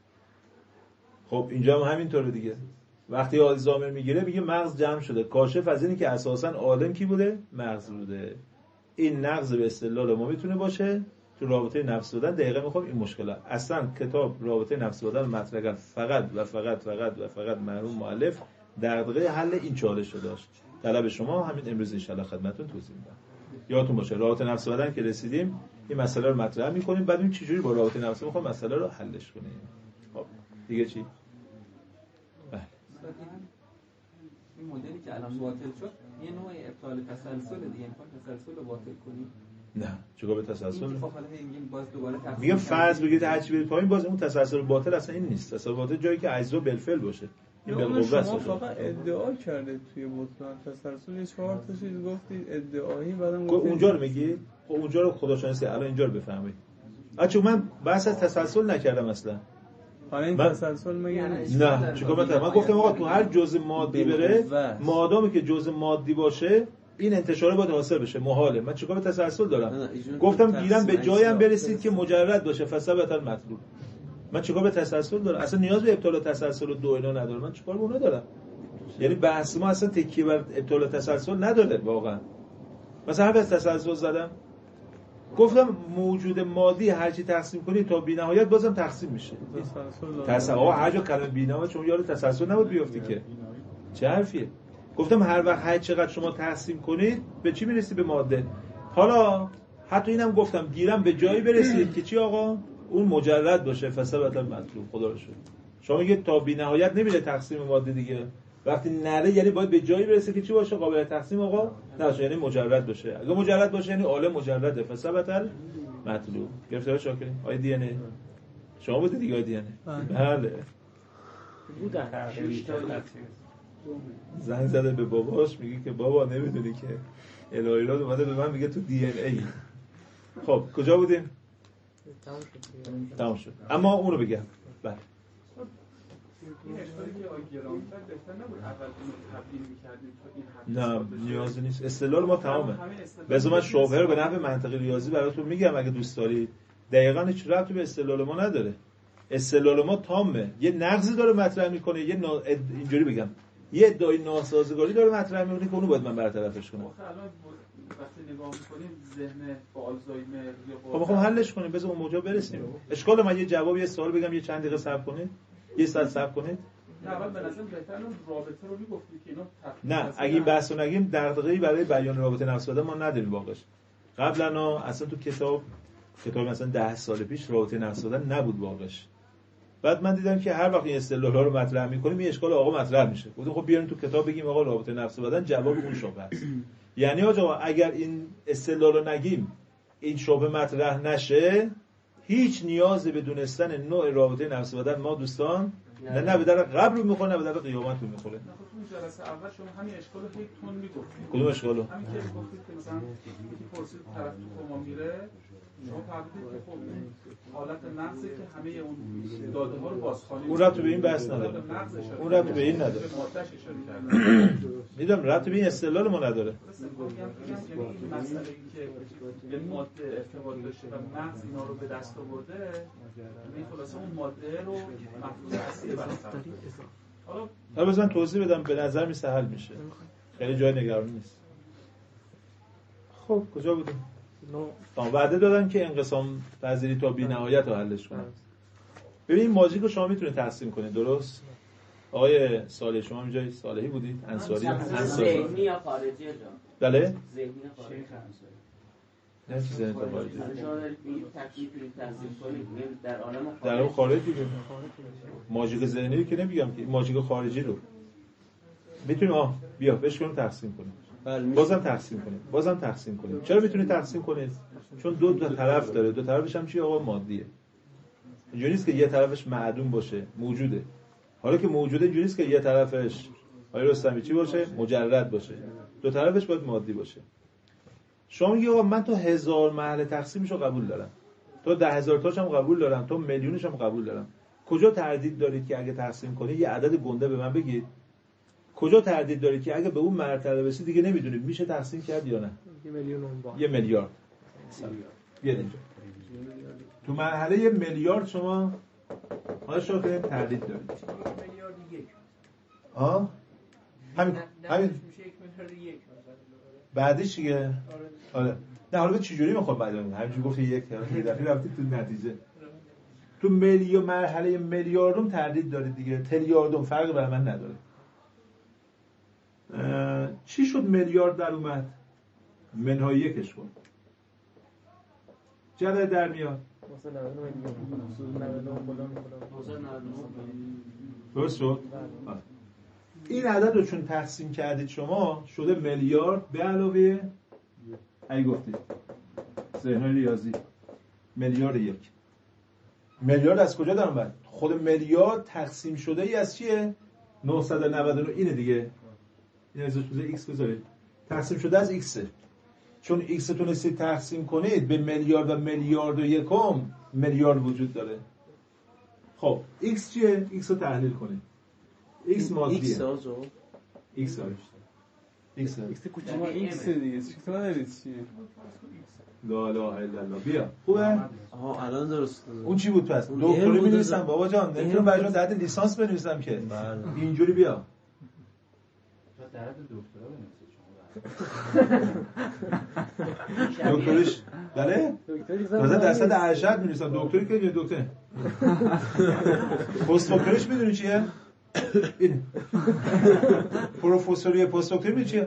S1: خب اینجا هم همینطوره دیگه. وقتی آلزایمر میگیره میگه مغز جمع شده. کاشف از اینی که اساساً عالم کی بوده؟ مغز بوده. این نقض به استدلال ما میتونه باشه. تو رابطه نفس دادن دقیقه میخوام این مشکلات. اصلا کتاب رابطه نفس دادن مطرح کرد فقط مرحوم مؤلف دغدغه حل این چالش رو داشت. طلب شما همین امروز ان شاء الله خدمتتون توضیح میدم. یادتون باشه رابطه نفس دادن که رسیدیم این مسئله رو مطرح میکنیم، بعد این چجوری با رابطه نفس میخوام مسئله رو حلش کنیم. خب دیگه چی؟
S4: این مدلی که الان باطل شد یه نوع ابطال تسلسل دیگه، امکان تسلسل رو باطل کنیم.
S1: نه چیکار به تسلسل؟
S4: باز دوباره
S1: میگم فرض بگید هرچی برید پایین باز اون تسلسل باطل اصلا این نیست. تسلسل باطل جایی که اجزا بالفعل باشه. این بالقوه است.
S7: شما فقط ادعا کرده توی بطلان تسلسل 4 تا چیز گفتید ادعایی، بعدم گفتید
S1: اونجا رو میگی؟ خب اونجا رو خداشانسی الان اینجا رو بفهمید. بچه من بحث از تسلسل نکردم اصلا.
S7: حالا این تسلسل مگه
S1: نه چیکار من گفتم آقا تو هر جزء مادی بره، مادامی که جزء مادی باشه این انتشار باید حاصل بشه، محاله. من چیکار به تسلسل دارم؟ گفتم گیرم به جایم برسید که مجرد باشه فثبت المطلوب. من چیکار به تسلسل دارم؟ اصلا نیاز به ابطال تسلسل و دو اینا ندارم. من چیکار به اونا دارم؟ یعنی بحث ما اصلا تکیه بر ابطال تسلسل نداره واقعا. مثلا حرف از تسلسل زدم گفتم موجود مادی هر چی تقسیم کنی تا بی‌نهایت بازم تقسیم میشه. تسلسل هر جا کلمه بی‌نهایت چون یاد تسلسل نبود بیافتی که. چه حرفیه؟ گفتم هر وقت هر چقدر شما تقسیم کنید به چی میرسی؟ به ماده. حالا حتی اینم گفتم گیرم به جایی برسید که چی آقا؟ اون مجرد باشه فثبت المطلوب. خدا رو شکر. شما میگه تا بی‌نهایت نمیره تقسیم ماده دیگه. وقتی نره یعنی باید به جایی برسه که چی باشه؟ قابل تقسیم آقا نشه، یعنی مجرد باشه. اگه مجرد باشه یعنی عالم مجرده فثبت المطلوب. گرفته شاکر؟ آی دی ان ای شما بودید دیگه. آی دی ان ای بله
S5: بودن.
S1: زنگ زده به باباش میگه که بابا نمیدونی که الهیات اومده به من میگه تو دی ان ای. خب کجا بودیم؟ تمام شد. اما اون رو بگم. بله
S4: این اشکالی که آقای گرام کرد بهتر نبود اول اون رو تبدیل می‌کردیم تا این حد
S1: نه نیازی نیست. استدلال ما تمامه. بذار من شبهه رو به نحو منطقی ریاضی براتون میگم اگه دوست دارید. دقیقاً هیچ ربطی به استدلال ما نداره. استدلال ما تامه. یه نقضی داره مطرح میکنه، اینجوری بگم یه ادعای ناسازگاری داره مطرح میکنه که اونو باید من برطرفش کنم.
S4: وقتی نگاه می‌کنیم ذهن با آلزایمر یا با
S1: خب حلش کنیم. بذار اون موضوع برسیم. اشکال من یه جواب یه سوال بگم یه چند دقیقه صبر کنید. یه ساعت صبر کنید.
S4: نه اول به نظر بهتره رابطه رو میگفتید که اینا
S1: نه اگه این بحثو نگیم دغدغه‌ای برای بیان رابطه نفس بدن ما نداریم واقعش. قبلا اصلا تو کتاب مثلا 10 سال پیش رابطه نفس بدن نبود واقعش. بعد من دیدم که هر وقت این اصطلاحا رو مطرح می‌کنیم این اشکال آقا مطرح میشه. گفتم خب بیارین تو کتاب بگیم آقا رابطه نفس بدن جواب اون شبهه است. یعنی آقا اگر این اصطلاح رو نگیم این شبهه مطرح نشه هیچ نیازی به دونستن نوع رابطه نفس بدن ما دوستان نه به در قبر رو میخوره نه به در قیامت رو میخوره.
S4: نه خب اون جلسه اول شما همین اشکال رو یک تون میگفتید.
S1: کدوم اشکالو؟
S4: همین که گفتید که مثلا یکی پرسید طرف تو کما میره شما فهمیدید که خب حالت نقضه که همه اون داده ها رو بازخوانی.
S1: اون ربطی به این بحث نداره. اون ربطی به این نداره.
S4: مادهش اشاره کردم.
S1: میدونم ربطی به این استدلال ما نداره.
S4: یعنی این مسئله که یه ماده ارتباط داشته و مغز اینا رو به دست آورده این خلاصه اون ماده رو مفهوم اصلی براش
S1: حالا بذار من توضیح بدم به نظر می سهل میشه. خیلی جای نگرانی نیست. خب کجا بودیم؟ وعده دادن که انقسام پذیری تا بی‌نهایت رو حلش کنن. ببین ماژیک رو شما میتونید تقسیم کنید درست؟ آقای صالح شما اینجا صالحی بودید؟ انصاری؟
S5: ذهنی یا خارجی جان؟
S1: بله؟
S5: ذهنی یا خارجی؟
S1: نه چیز ذهنی یا خارجی.
S5: شما دارید تکلیف تنظیم کنید در عالم خارجی.
S1: در عالم خارجی دیگه. ماژیک ذهنی رو که نمیگم که ماژیک خارجی رو. میتونیم بیا بهش کنیم تقسیم کنیم. بازم تقسیم کنیم. چرا میتونید تقسیم کنید؟ چون دو طرف داره. دو طرفش هم چی آقا مادیه. اینجوری نیست که یه طرفش معدوم باشه، موجوده. حالا که موجوده اینجوری نیست که یه طرفش آقای رستمی چی باشه؟ مجرد باشه. دو طرفش باید مادی باشه. شما میگی آقا من تا 1000 مرحله تقسیمشو قبول دارم. تا 10,000 تاش هم قبول دارم، تا میلیونش هم قبول دارم. کجا تردید دارید که اگه تقسیم کنید یه عدد گنده به من بگید؟ کجا تردید دارید که اگه به اون مرتبه برسید دیگه نمیدونید میشه تقسیم کرد یا نه؟ 1 میلیارد. بیاد اینجا. تو مرحله 1 میلیارد شما حالا شاید تردید دارید.
S5: 1 میلیارد یک.
S1: همین
S5: میشه 1 میلیارد یک.
S1: بعدش دیگه آره. نه حالا چجوری میخواد بعد همینجوری گفتی یک دفعه رفتی تو نتیجه. تو مرحله میلیاردم تردید دارید دیگه. تریلیاردم فرق برای من نداره. چی شد میلیارد در اومد؟ منهای یکش کن. جلد در میاد. درست شد؟ این عدد رو چون تقسیم کردید شما شده میلیارد به علاوه ای گفتید ذهن‌های ریاضی میلیارد یک. میلیارد از کجا در اومد؟ خود میلیارد تقسیم شده ای از چیه؟ 999 اینه دیگه. این ازش بذارید x بذارید. تقسیم شده از x. چون x تونستید تقسیم کنید به میلیارد و میلیارد و یکم میلیارد وجود داره. خب x چیه؟ x رو تحلیل کنید. x مادیه. x
S7: دیگه چی ندارید چیه؟
S1: لا اله الا الله. بیا خوبه؟
S2: الان درست.
S1: اون چی بود پس؟ دکتری می‌نویسم بابا جان. نمیتونم برای درد لیسانس بنویسم که. اینجوری بیا.
S9: درد دکترا بنویسید
S1: دکترش بله مثلا درصد ارشد می‌نویسن دکتری که دکتر پست دکترش میدونی چیه؟ این پروفسوری پست دکتری میدونی چیه؟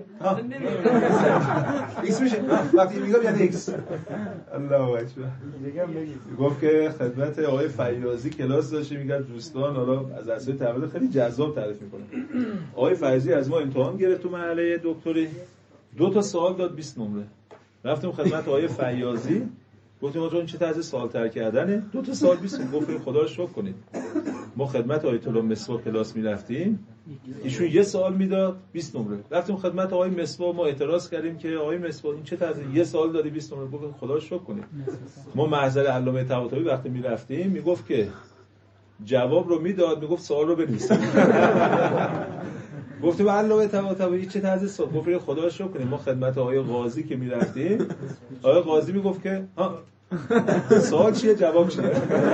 S1: ایکس میشه وقتی میگم یعنی ایکس. الله اکبر. گفت که خدمت آقای فیاضی کلاس داشتیم میگن دوستان حالا از اصل تولد خیلی جذاب تعریف میکنه. آقای فیاضی از ما امتحان گرفت تو مرحله دکتری 2 سوال داد 20 نمره. رفتیم خدمت آقای فیاضی گفتیم آقا این چه طرز سوال تر کردنه 2 سوال 20 گفت خدا رو شکر کنید ما خدمت آیت الله مصباح کلاس میرفتیم ایشون 1 سوال میداد 20 نمره. رفتیم خدمت آقای مصباح ما اعتراض کردیم که آقای مصباح این چه طرز 1 سوال دادی 20 نمره گفت خدا رو شکر کنید. ما محضر علامه طباطبایی وقتی میرفتیم میگفت که جواب رو میداد میگفت سوال رو بنویسید. گفتم علامه طباطبایی چه طرز سوال گفت خدا رو شکر کنید ما خدمت آقای قاضی که میرفتیم آقای قاضی میگفت که سوال چیه جواب چیه.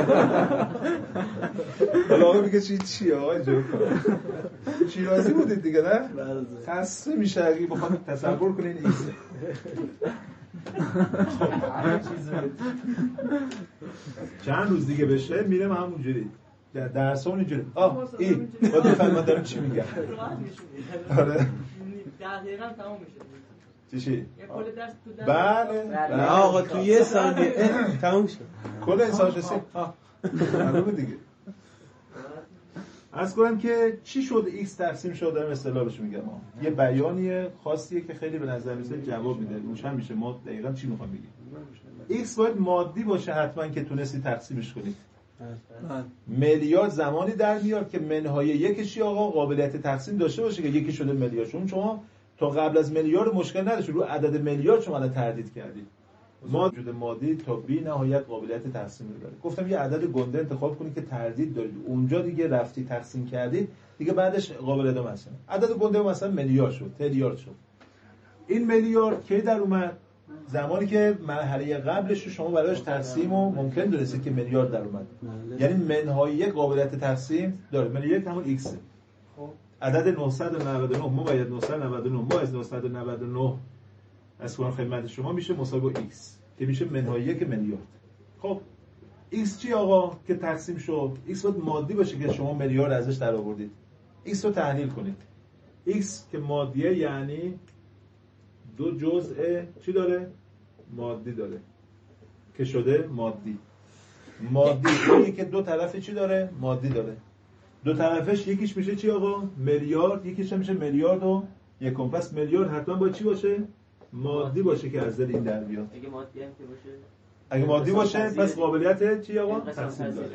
S1: حالا آقا میگه چیه آقای جو شیرازی بودید دیگه نه خسته میشه اگه بخواد تصور کنین ایسه چند روز دیگه بشه میرم همونجوری درسمون اینجوری این باید بفهم من دارم چی میگم. آره
S5: دقیقاً تمام میشه
S1: چی؟
S5: کل درس تو
S1: بله
S2: آقا تو 1 ثانیه تموم شد
S1: کل انسانشناسی معلومه دیگه. عرض کنم که چی شد ایکس تقسیم شد در اصطلاح بهش میگم یه بیانیه خاصیه که خیلی به نظر میاد جواب میده روشن میشه ما دقیقاً چی میخوام بگیم. ایکس باید مادی باشه حتما که تونستی تقسیمش کنی. میلیارد زمانی در میاد که منهای یکشی آقا قابلیت تقسیم داشته باشه که یکی شده میلیارد. چون شما تا قبل از میلیارد مشکل نداشت رو عدد میلیارد شما الان تردید کردید. ما وجود مادی تا بی نهایت قابلیت تقسیم داره. گفتم یه عدد گنده انتخاب کنید که تردید دارید اونجا دیگه رفتی تقسیم کردید دیگه بعدش قابل ادامه است. عدد گنده مثلا میلیارد شد تریلیارد شد. این میلیارد کی در اومد؟ زمانی که مرحله قبلش رو شما برایش تقسیم و ممکن دونستید که میلیارد در اومد. یعنی منهای یک قابلیت تقسیم داره. میلیارد همون ایکس. عدد 999 ممیز 999 ما از 999 از کنم خدمت شما میشه مساوی با x که میشه منهای 1 میلیارد. خب x چی آقا که تقسیم شد؟ x باید مادی باشه که شما میلیارد ازش در آوردید. x رو تحلیل کنید. x که مادیه یعنی 2 جزء چی داره؟ مادی داره که شده مادی. مادی یعنی که 2 طرف چی داره؟ مادی داره. 2 طرفش یکیش میشه چی آقا؟ میلیارد. یکیش میشه میلیارد و یکم. پس میلیارد حتما باید چی باشه؟ مادی باشه که از این در بیاد.
S5: اگه مادی هم که باشه
S1: اگه مادی باشه پس قابلیت چی آقا؟ تقسیم داره.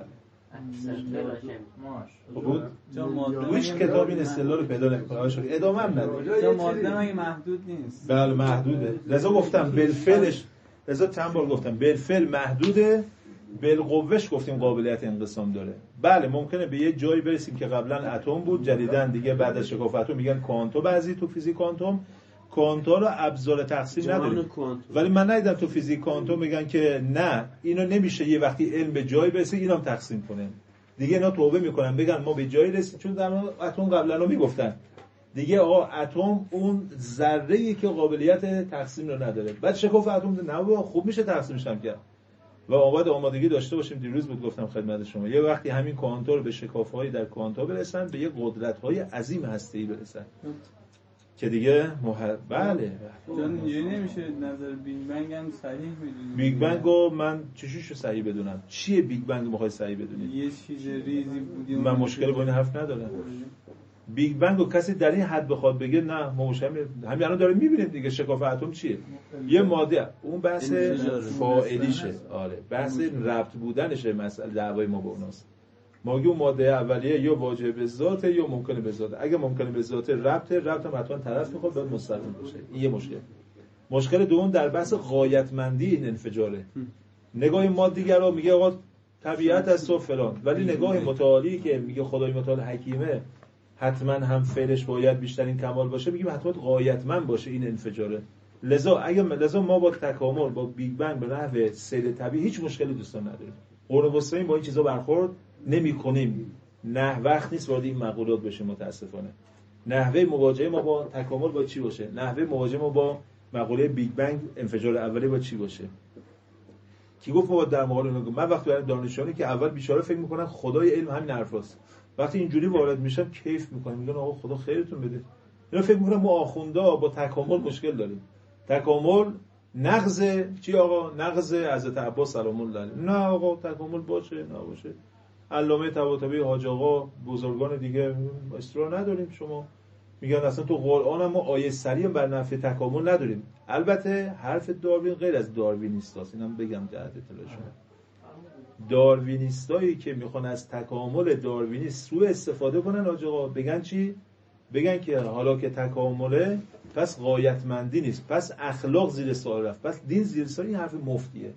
S1: بله بود هیچ کتاب این اصطلاح رو پیدا نمی‌کنه. ادامه هم نداره.
S7: چون ماده مگه محدود نیست؟
S1: بله محدوده. لذا گفتم بالفعلش لذا چند بار گفتم بالفعل محدوده بالقوهش گفتیم قابلیت انقسام داره. بله ممکنه به یه جایی برسیم که قبلا اتم بود جدیدن دیگه بعد از شکاف اتم میگن کوانتوم. بعضی تو فیزیک کوانتوم کوانتا رو ابزار تقسیم نداره. ولی من ندیدم تو فیزیک کوانتوم میگن که نه اینو نمیشه یه وقتی علم به جایی برسه اینم تقسیم کنه. دیگه اینا توبه میکنن بگن ما به جایی رسید. چون در اتم قبلا رو میگفتن دیگه آقا اتم اون ذره‌ای که قابلیت تقسیم رو نداره. بعد شکاف اتم نه خوب میشه تقسیمش هم کرد. و آمادگی داشته باشیم. دیروز بود گفتم خدمت شما یه وقتی همین کوانتا رو به شکاف‌های در کوانتا برسن به یه قدرت‌های عظیم هسته‌ای برسن که دیگه بله
S7: چون اینجوری نمیشه نظر بیگ بنگ هم صحیح بدونیم.
S1: بیگ بنگو من چجوریشو صحیح بدونم؟ چیه بیگ بنگ میخوای صحیح بدونی؟
S7: یه چیز ریزی بودی
S1: من مشکل با این حرف ندارم. بیگ بنگو کسی در این حد بخواد بگه نه ما مشکل همین الان داریم میبینیم دیگه شکاف اتم چیه؟ یه ماده اون بحث فاعلیشه. آره بحث ربط بودنشه. مسئله دعوای ما با اوناست. ما میگیم ماده اولیه یا واجب به ذات یا ممکنه به ذات. اگه ممکنه به ذات ربط هم حتما طرف میخواد باید مستقیم باشه. این یه مشکل دوم در بحث غایتمندی این انفجاره. نگاه مادیگرا میگه آقا طبیعت از تو فلان، ولی نگاه متعالی که میگه خدای متعال حکیمه حتما هم فعلش باید بیشترین کمال باشه میگیم حتما غایتمند باشه این انفجاره. لذا ما با تکامل با بیگ بنگ به نحو سیر طبیعی هیچ مشکلی دوستان نداریم. قرون وسطایی با این چیزا برخورد نمی‌کنیم. نه وقت نیست وارد این مقولات بشیم متاسفانه. نحوه مواجهه ما با تکامل با چی باشه؟ نحوه مواجهه ما با مقوله بیگ بنگ انفجار اولی با چی باشه؟ کی گفت ما در مقابل اون؟ من وقتی برای دانشجویانی که اول بیچاره فکر میکنن خدای علم همین حرفاست، وقتی اینجوری وارد میشن کیف میکنن، میگن آقا خدا خیرتون بده. اینا فکر میکنن ما آخوندا با تکامل مشکل داریم. تکامل نقض چی آقا؟ نقض حضرت عباس سلام الله علیه. نه آقا تکامل باشه نباشه. علامه طباطبایی، حاج آقا، بزرگان دیگه اصرار نداریم. شما میگن اصلا تو قرآن هم ما آیه صریح بر نفی تکامل نداریم. البته حرف داروین غیر از داروینیستاست، اینم بگم جهت اطلاع شما. داروینیستایی که میخوان از تکامل داروینی سوء استفاده کنن آقا، بگن چی؟ بگن که حالا که تکامله پس غایتمندی نیست، پس اخلاق زیر سوال رفت، پس دین زیر سوال. این حرف مفتیه.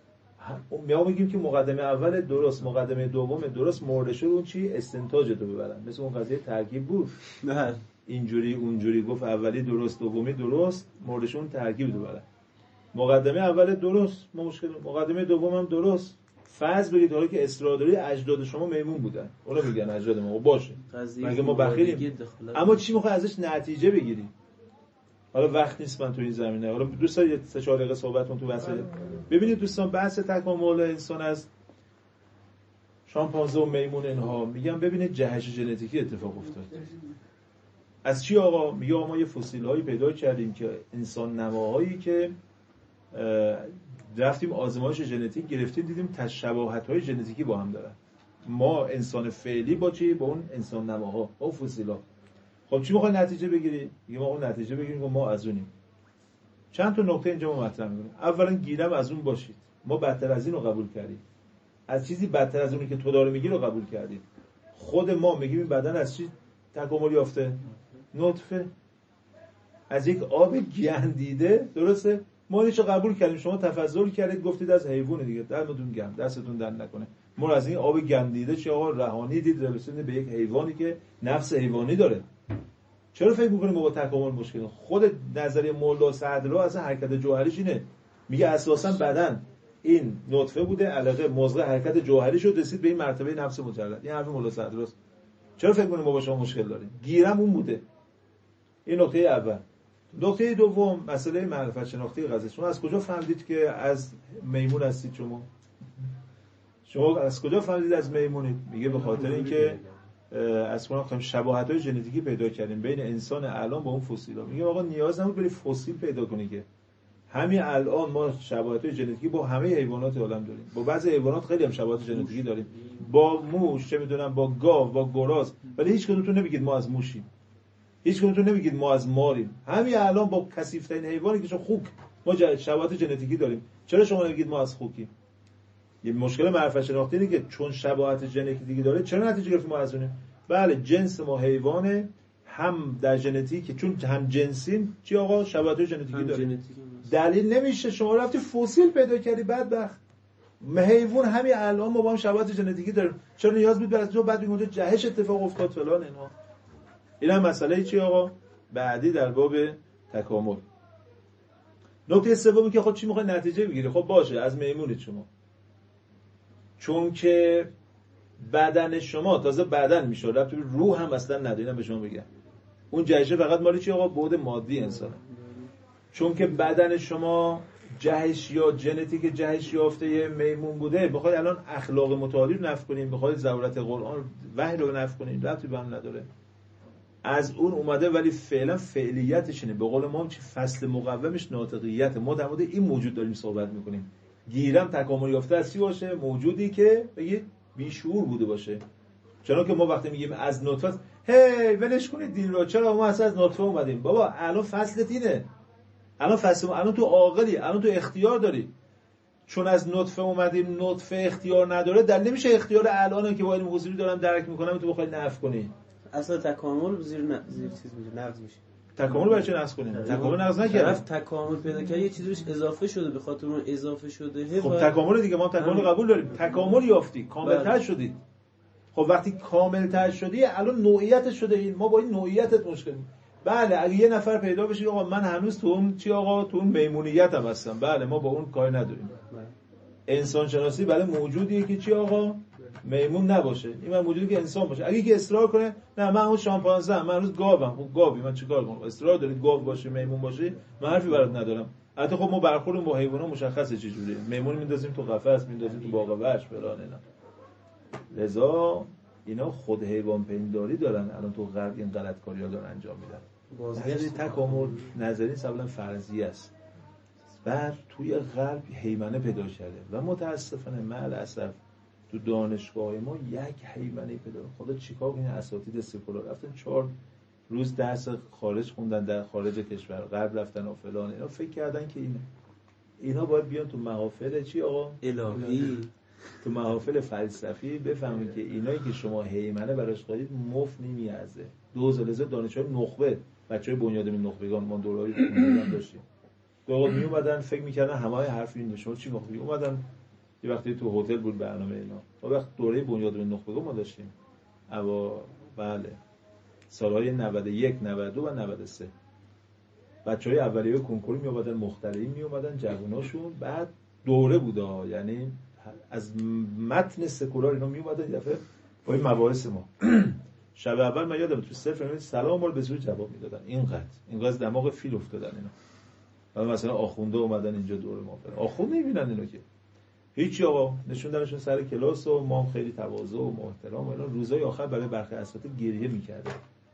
S1: ما میگیم که مقدمه اول درست، مقدمه دوم درست، موردش اون چی؟ استنتاج رو ببرن. مثل اون قضیه ترکیب بود، نه اینجوری اونجوری گفت اولی درست دومی درست، موردش اون ترکیب رو ببرن. مقدمه اول درست، ما مشکل. مقدمه دوم هم درست. فرض بگید حالا که اصرار داری اجداد شما میمون بودن، اونا میگن اجداد ما باشه، مگه ما بخیریم؟ اما چی میخوای ازش نتیجه بگیری؟ حالا وقت نیست من تو این زمینه. حالا دوستان یه 3-4 دقیقه صحبتون تو بحث. ببینید دوستان، بحث تکامل انسان از شامپانزه و میمون اینها، میگم ببینید جهش ژنتیکی اتفاق افتاد. از چی آقا؟ میگه ما یه فسیل‌هایی پیدا کردیم که انسان نماهایی که رفتیم آزمایش ژنتیک گرفتیم، دیدیم تشابهات‌های ژنتیکی با هم دارن. ما انسان فعلی با چی؟ با اون انسان نماها، با فسیل‌ها. خب چی میخوای نتیجه بگیری؟ میگه ما اون نتیجه بگیریم که ما از اونیم. چند تا نکته اینجا ما مطرح می‌کنیم. اولا گیرم از اون باشید. ما بدتر از این رو قبول کردیم. از چیزی بدتر از اونی که تو داره میگی رو قبول کردیم. خود ما میگیم این بدن از چی تکامل یافته؟ نطفه. از یک آب گندیده، درسته؟ ما اینو قبول کردیم، شما تفضل کردید گفتید از حیوان دیگه، دمتون گرم، دستتون در نکنه. ما از این آب گندیده چه آقا رهانی دید رسیدید به یک حیوانی که نفس حیوانی داره. چرا فکر می‌کنیم ما با تکامل مشکل؟ خود نظریه مولا صدرا اصلا حرکت جوهریش اینه، میگه اساسا بدن این نطفه بوده، علاقه مزغه حرکت جوهری شد رسید به این مرتبه نفس مجرد. این حرف مولا صدراست. چرا فکر می‌کنیم ما با شما مشکل داریم؟ گیرم اون بوده. این نکته اول. نکته دوم، مسئله معرفت شناختی قضیه. شما از کجا فهمیدید که از میمون هستید؟ شما از کجا فهمیدید از میمونید؟ میگه به خاطر اینکه از کنم شباهت‌های ژنتیکی پیدا کردیم بین انسان الان با اون فسیل‌ها. میگه آقا نیاز نبود بری فسیل پیدا کنی، که همین الان ما شباهت‌های ژنتیکی با همه حیوانات عالم داریم. با بعضی حیوانات خیلی هم شباهت ژنتیکی داریم، با موش، چه میدونم، با گاو، با گراز، ولی هیچ کدومتون نمیگید ما از موشیم. هیچ کدومتون نمیگید ما از ماریم. همین الان با کثیف‌ترین حیوانی که خوک ما شباهت ژنتیکی داریم. چرا شما نمیگید ما از خوکیم؟ یه مشکل معرفت شناختی اینه که چون شباهت ژنتیکی داره، چرا نتیجه گرفتیم ما از اونه؟ بله، جنس ما حیوانه، هم در ژنتیک، چون هم جنسیم، چی آقا؟ شباهت ژنتیکی داره. دلیل نمیشه شما رفتی فسیل پیدا کردی بدبخت. حیوان همین الان ما با هم شباهت ژنتیکی داریم. چرا نیاز بود برای تو بعد میگم جهش اتفاق افتاد فلان اینا؟ اینا مسئله چی آقا؟ بعدی در باب تکامل. نکته سومی که خود چی میخوای نتیجه بگیری؟ خب باشه، از میمونید شما. چون که بدن شما تازه بدن میشه، ربط به روح هم اصلا نداره. اینم به شما بگم اون جهشه فقط مالی چی آقا؟ بعد مادی انسانه. چون که بدن شما جهش یا ژنتیک جهش یافته میمون بوده، بخواد الان اخلاق متعالی رو نفی کنیم، بخواد ضرورت قرآن وحی رو نفی کنیم، ربطی به هم نداره. از اون اومده، ولی فعلا فعلیتش اینه. به قول ما چی فصل مقومش ناطقیت. ما در مورد این موجود داریم صحبت میکنیم. گیرم تکامل یافته از چی باشه؟ موجودی که بگید بیشعور بوده باشه. چرا که ما وقتی میگیم از نطفه، هی ولش کنید دین رو، چرا ما اصلا از نطفه اومدیم؟ بابا الان فصلت اینه، الان تو عاقلی، الان تو اختیار داری. چون از نطفه اومدیم، نطفه اختیار نداره، دلیل نمیشه اختیار الانه که با علم حضوری دارم درک میکنم تو بخوای نفی کنی.
S2: اصلا تکامل زیر چیز میشه، نقض میشه.
S1: تکامل برای چه نقض کنیم؟ تکامل نقض نکردیم.
S2: تکامل پیدا کرد، یه چیزی بهش اضافه شده، به خاطر اون اضافه شده.
S1: خب تکامل دیگه، ما تکامل قبول داریم. تکامل یافتی، کامل‌تر شدی. خب وقتی کامل‌تر شدی، الان نوعیت شده این، ما با این نوعیتت مشکل. بله، اگه یه نفر پیدا بشه آقا من هنوز تو اون چی آقا، تو اون میمونیتم هستم، بله ما با اون کار نداریم. انسان شناسی برای موجودیه که چی آقا؟ میمون نباشه، این موجودی که انسان باشه. اگه که اصرار کنه نه من اون شامپانزه من روز گاوم، خب گاوی من چیکار کنم؟ اصرار داری گاو باشه میمون باشه، من حرفی برات ندارم. البته خب ما برخوردمون با حیونا مشخصه چه جوریه، میمون میندازیم تو قفس، میندازیم تو باغ وحش فلان اینا. لذا اینا خود حیوان پنداری دارن، الان تو غرب این غلطکاری‌ها دارن انجام میدن. نظریه تکامل نظریه اصلا فرضی است. بعد توی غرب هیمنه پیدا شده و متاسفانه معل‌اسف تو دانشگاه ما یک هیمنه پیدا. خدا چیکار کنه؟ اساتید سکولار رفتن 4 روز درس خارج خوندن در خارج کشور، غرب رفتن و فلان، اینا فکر کردن که اینا باید بیان تو محافل چی آقا
S2: الهی،
S1: تو محافل فلسفی بفهمید که اینایی که شما هیمنه براش خواهید مفت نمیارزه. 2000 دانشجوی نخبه، بچهای بنیاد نخبگان ما دوره‌ای خوندن داشتیم. دوقات می اومدن فکر می‌کردن همه حرف این شما چی گفتی؟ اومدن یه وقتی تو هتل بود برنامه اینا. ما وقت دوره بنیاد نخبگان ما داشتیم. بله. سالهای 91 92 و 93 بچهای اولیه کنکور می اومدن، مخترعین می اومدن، جووناشون. بعد دوره بوده، یعنی از متن سکولار اینا می اومدن دفعه با این مباحث ما. شب اول من یادم تو صفر سلام رو به زور جواب میدادن. اینقدر دماغ فیل افتادن اینا. حالا مثلا آخونده اومدن اینجا دوره ما فلان، آخوند نمیبینن اینو که هیچی آقا، نشوندنشون سر کلاس و ما خیلی تواضع و محترم و اینا. روزهای آخر برای برخی اساتید گریه میکردن،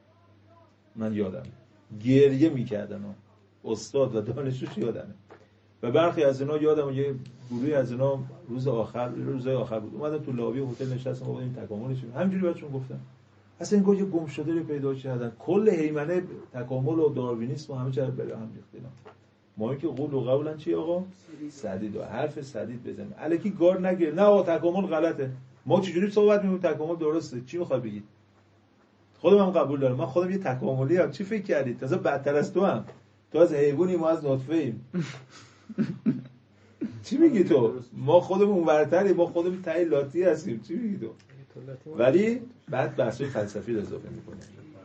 S1: من یادم گریه میکردن استاد و دانشجوش یادمه. و برخی از اینا یادم یه گروهی از اینا روزهای آخر بود اومدن تو لابی هتل نشستن، ما این تکاملش همینجوری بهشون گفتم اصلا این گوجه گم شده رو پیدا کردن، کل هیمنه تکامل و داروینیسم و همه چیز برای هم ریختن. ما که قول و قولن چی آقا؟ سدید و حرف سدید بزنیم. الکی گار نگیر. نه آقا تکامل غلطه. ما چجوری صحبت می‌کنیم تکامل درسته؟ چی می‌خوای بگی؟ خودم هم قبول دارم. من خودم یه تکاملی ام. چی فکر کردید؟ تازه بدتر از تو هم. تو از حیوانی، ما از نطفه‌ایم. چی میگی تو؟ ما خودمون اونورتریم، ما خودمون ته لاتی هستیم. چی میگی تو؟ ولی بعد بحث‌های فلسفی اضافه می‌کنیم.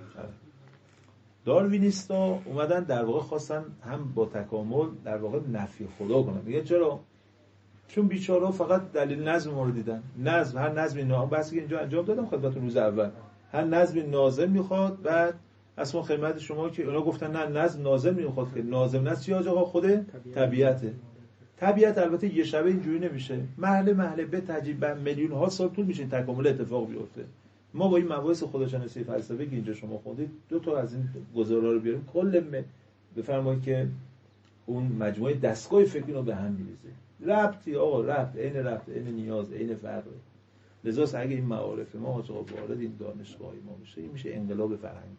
S1: داروینیستا اومدن در واقع خواستن هم با تکامل در واقع نفی خدا کنن. میگه چرا؟ چون بیچاره‌ها فقط دلیل نظم رو دیدن. نظم، هر نظمی بحثی که اینجا انجام دادم خدمتتون روز اول، هر نظمی ناظم میخواد. بعد اصلا خدمت شما که اونا گفتن نه نظم ناظم نمیخواد، که ناظم نظم چی آقا؟ خود طبیعته. طبیعت البته یه شبه اینجوری نمیشه، مرحله به تجربه میلیون ها سال طول میشه تکامل اتفاق بیفته. ما با این مباحث خداشناسی فلسفی که اینجا شما خوندید 2 تا از این گزارا رو بیاریم، کل بفرمایید که اون مجموعه دستگاه فکری رو به هم میریزه. ربطی آقا، ربط عین نیاز، عین فرق. لذا اگه این معارف ما وارد این دانشگاه ما میشه، این میشه انقلاب فرهنگی.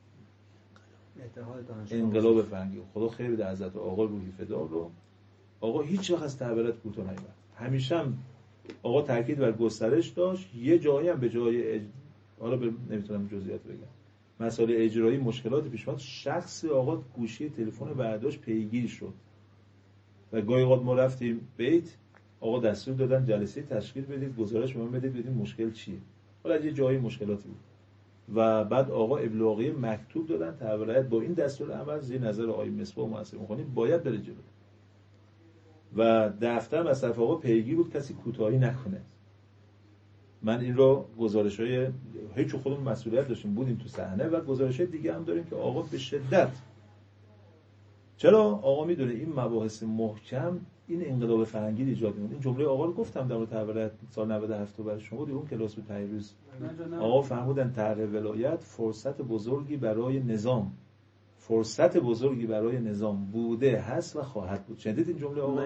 S1: انقلاب فرهنگی. خدا خیر بده حضرت آقا روحی فدا رو. آقا هیچ وقت از تعبیرات کوتاه نمیاد. همیشه هم آقا تاکید بر گسترش داشت. یه جایی هم به جای حالا نمیتونم جزئیات بگم، مسائل اجرایی مشکلات پیش اومد، شخص آقا گوشی تلفن برداشت پیگیر شد و گاهی اوقات ما رفتیم بیت، آقا دستور دادن جلسه تشکیل بدید، گزارش به من بدید ببینید مشکل چیه. حالا یه جایی مشکلاتی بود و بعد آقا ابلاغیه مکتوب دادن تبعیت با این دستور عمل زیر نظر آقای مصباح مؤثر مخانی باید بره جلو و دفتر مصرف آقا پیگیر بود کسی کوتاهی نکنه. من این رو گزارش‌های هیچ خودمون مسئولیت داشتیم بودیم تو صحنه و گزارش‌های دیگه هم داریم که آقا به شدت، چرا آقا میدونه این مباحث محکم این انقلاب فرهنگی ایجاد می‌کنه. این جمله آقا رو گفتم در مورد تحولات سال 97 تو برای شما بود، اون کلاس بود پیروز. آقا فرمودن طرح ولایت فرصت بزرگی برای نظام، فرصت بزرگی برای نظام بوده، هست و خواهد بود. شنیدید این جمله آقا؟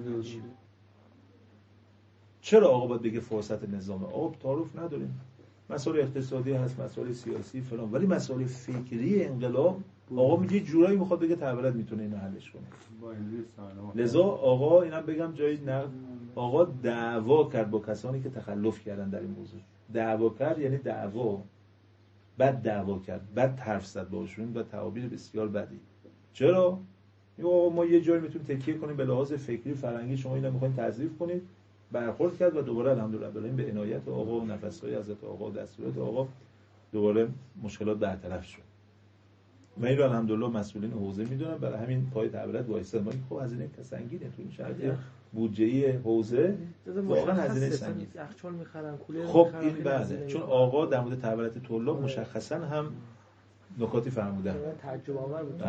S1: چرا آقا باید بگه فرصت نظامه؟ آقا تعارف نداریم، مسائل اقتصادی هست، مسائل سیاسی فلان، ولی مسائل فکری انقلاب آقا میگه جورایی میخواد بگه تحولات میتونه اینو حلش کنه. لذا آقا اینم بگم جای نقد، آقا دعوا کرد با کسانی که تخلف کردن در این موضوع. دعوا کرد یعنی دعوا، بعد دعوا کرد، بعد حرف زد باشون و تعابیر بسیار بدی. چرا؟ ما یه جایی میتونیم تکیه کنیم به لحاظ فکری فرهنگی، شما اینا میخواین تضعیف کنید، برخورد کرد و دوباره الحمدلله بریم به عنایت آقا و نفس‌های حضرت آقا و دستورات آقا دوباره مشکلات برطرف شد. من این رو الحمدلله مسئولین حوزه میدونم، برای همین پای تعبیرات وایسادم. خب از این که سنگینه تو این شرایط بودجه‌ای حوزه واقعا هزینه سنگین.
S2: یخچال می‌خرن، کولر
S1: خب
S2: می‌خرن،
S1: این بله، چون آقا در مورد تورات طلاب مشخصا هم نکاتی فرمودن.
S2: تعجب آور بود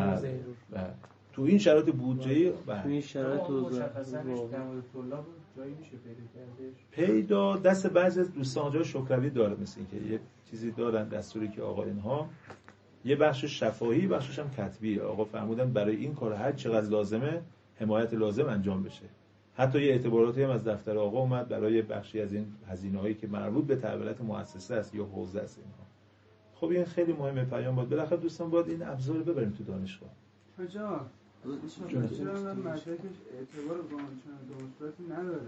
S1: تو این شرایط بودجه‌ای
S2: تو این شرایط
S4: مشخصا در مورد طلاب جایی میشه پیدا
S1: پیدا دست بعضی از دوستان جای شکروی داره، مثل اینکه یه چیزی دارن دستوری که آقا اینها یه بخش شفاهی بخشش هم کتبی. آقا فرمودن برای این کار هر چقدر لازمه حمایت لازم انجام بشه. حتی یه اعتباراتی هم از دفتر آقا اومد برای بخشی از این هزینه‌هایی که مربوط به تحویلات مؤسسه است یا حوزه است اینها. خب این خیلی مهمه. پیام باید بالاخره دوستان باید این ابزار رو ببریم تو دانشگاه.
S8: کجا؟ چرا من مدرکش اعتبار دانشگاهی نداره؟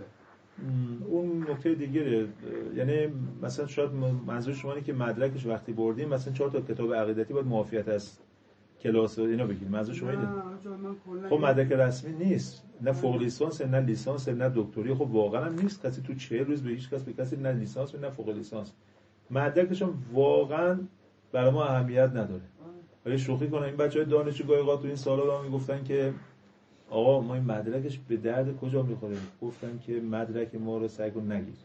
S1: اون نکته دیگه، یعنی مثلا شاید منظور شما اینه که مدرکش وقتی بردیم مثلا 4 تا کتاب عقیدتی باید معافیت از کلاس و اینا بگیریم. منظور شما اینه؟ خب مدرک رسمی نیست، نه فوق لیسانس نه لیسانس نه دکتری. خب واقعا هم نیست. کسی تو 40 روز به هیچ کس به کسی نه لیسانس نه فوق لیسانس. مدرکش هم واقعا برای ما اهمیت نداره. ولی شوخی کنم این بچهای دانشجو گاهی تو این سالا میگفتن که آقا ما این مدرکش به درد کجا میخوره؟ گفتن که مدرک ما رو سعی کن نگیر.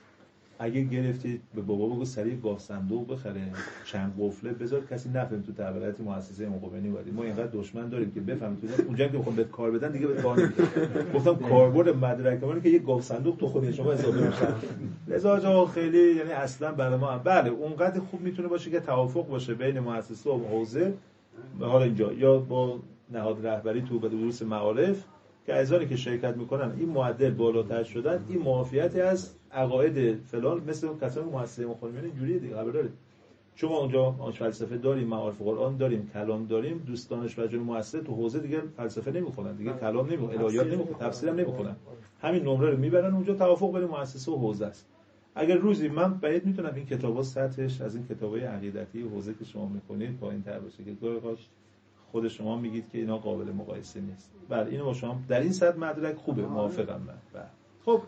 S1: اگه گرفتید به بابا بگو سریع گاف صندوق بخره، چند قفله بذار کسی نفهم تو تحویلات مؤسسه مقاومتی وارد. ما اینقدر دشمن داریم که بفهم تو اونجا که میخوام بهت کار بدن دیگه بهت کار نمیدن. گفتم کاربرد مدرک ما که یه گاف صندوق تو خود شما اضافه میشه. لذا جا خیلی یعنی اصلا برای ما بله اونقدر خوب میتونه باشه که توافق باشه بین مؤسسه و حوزه. حالا اینجا یا با نهاد رهبری تو به دروس معارف که اعضایی که شرکت میکنن این معدل بالاتر شدن، این معافیت از عقاید فلان مثل اون کسان مؤسسه مخالفین اینجوریه دیگه. خبر دارید شما اونجا آنچ فلسفه داریم، معارف قرآن داریم، کلام داریم. دوست دانش و جون مؤسسه تو حوزه دیگه فلسفه نمیخونن، دیگه کلام نمیخونن، الهیات نمیخونن، تفسیر هم نمیخونن. همین نمره رو میبرن اونجا. توافق بین مؤسسه و حوزه است. اگر روزی من بعید میتونم این کتابا سطحش از این کتابای عقیدتی حوزه که شما میخونید پایین‌تر باشه که گاهی خود شما میگید که اینا قابل مقایسه نیست. بله اینو با شما در این سطح مدرک خوبه، موافقم من. بله خب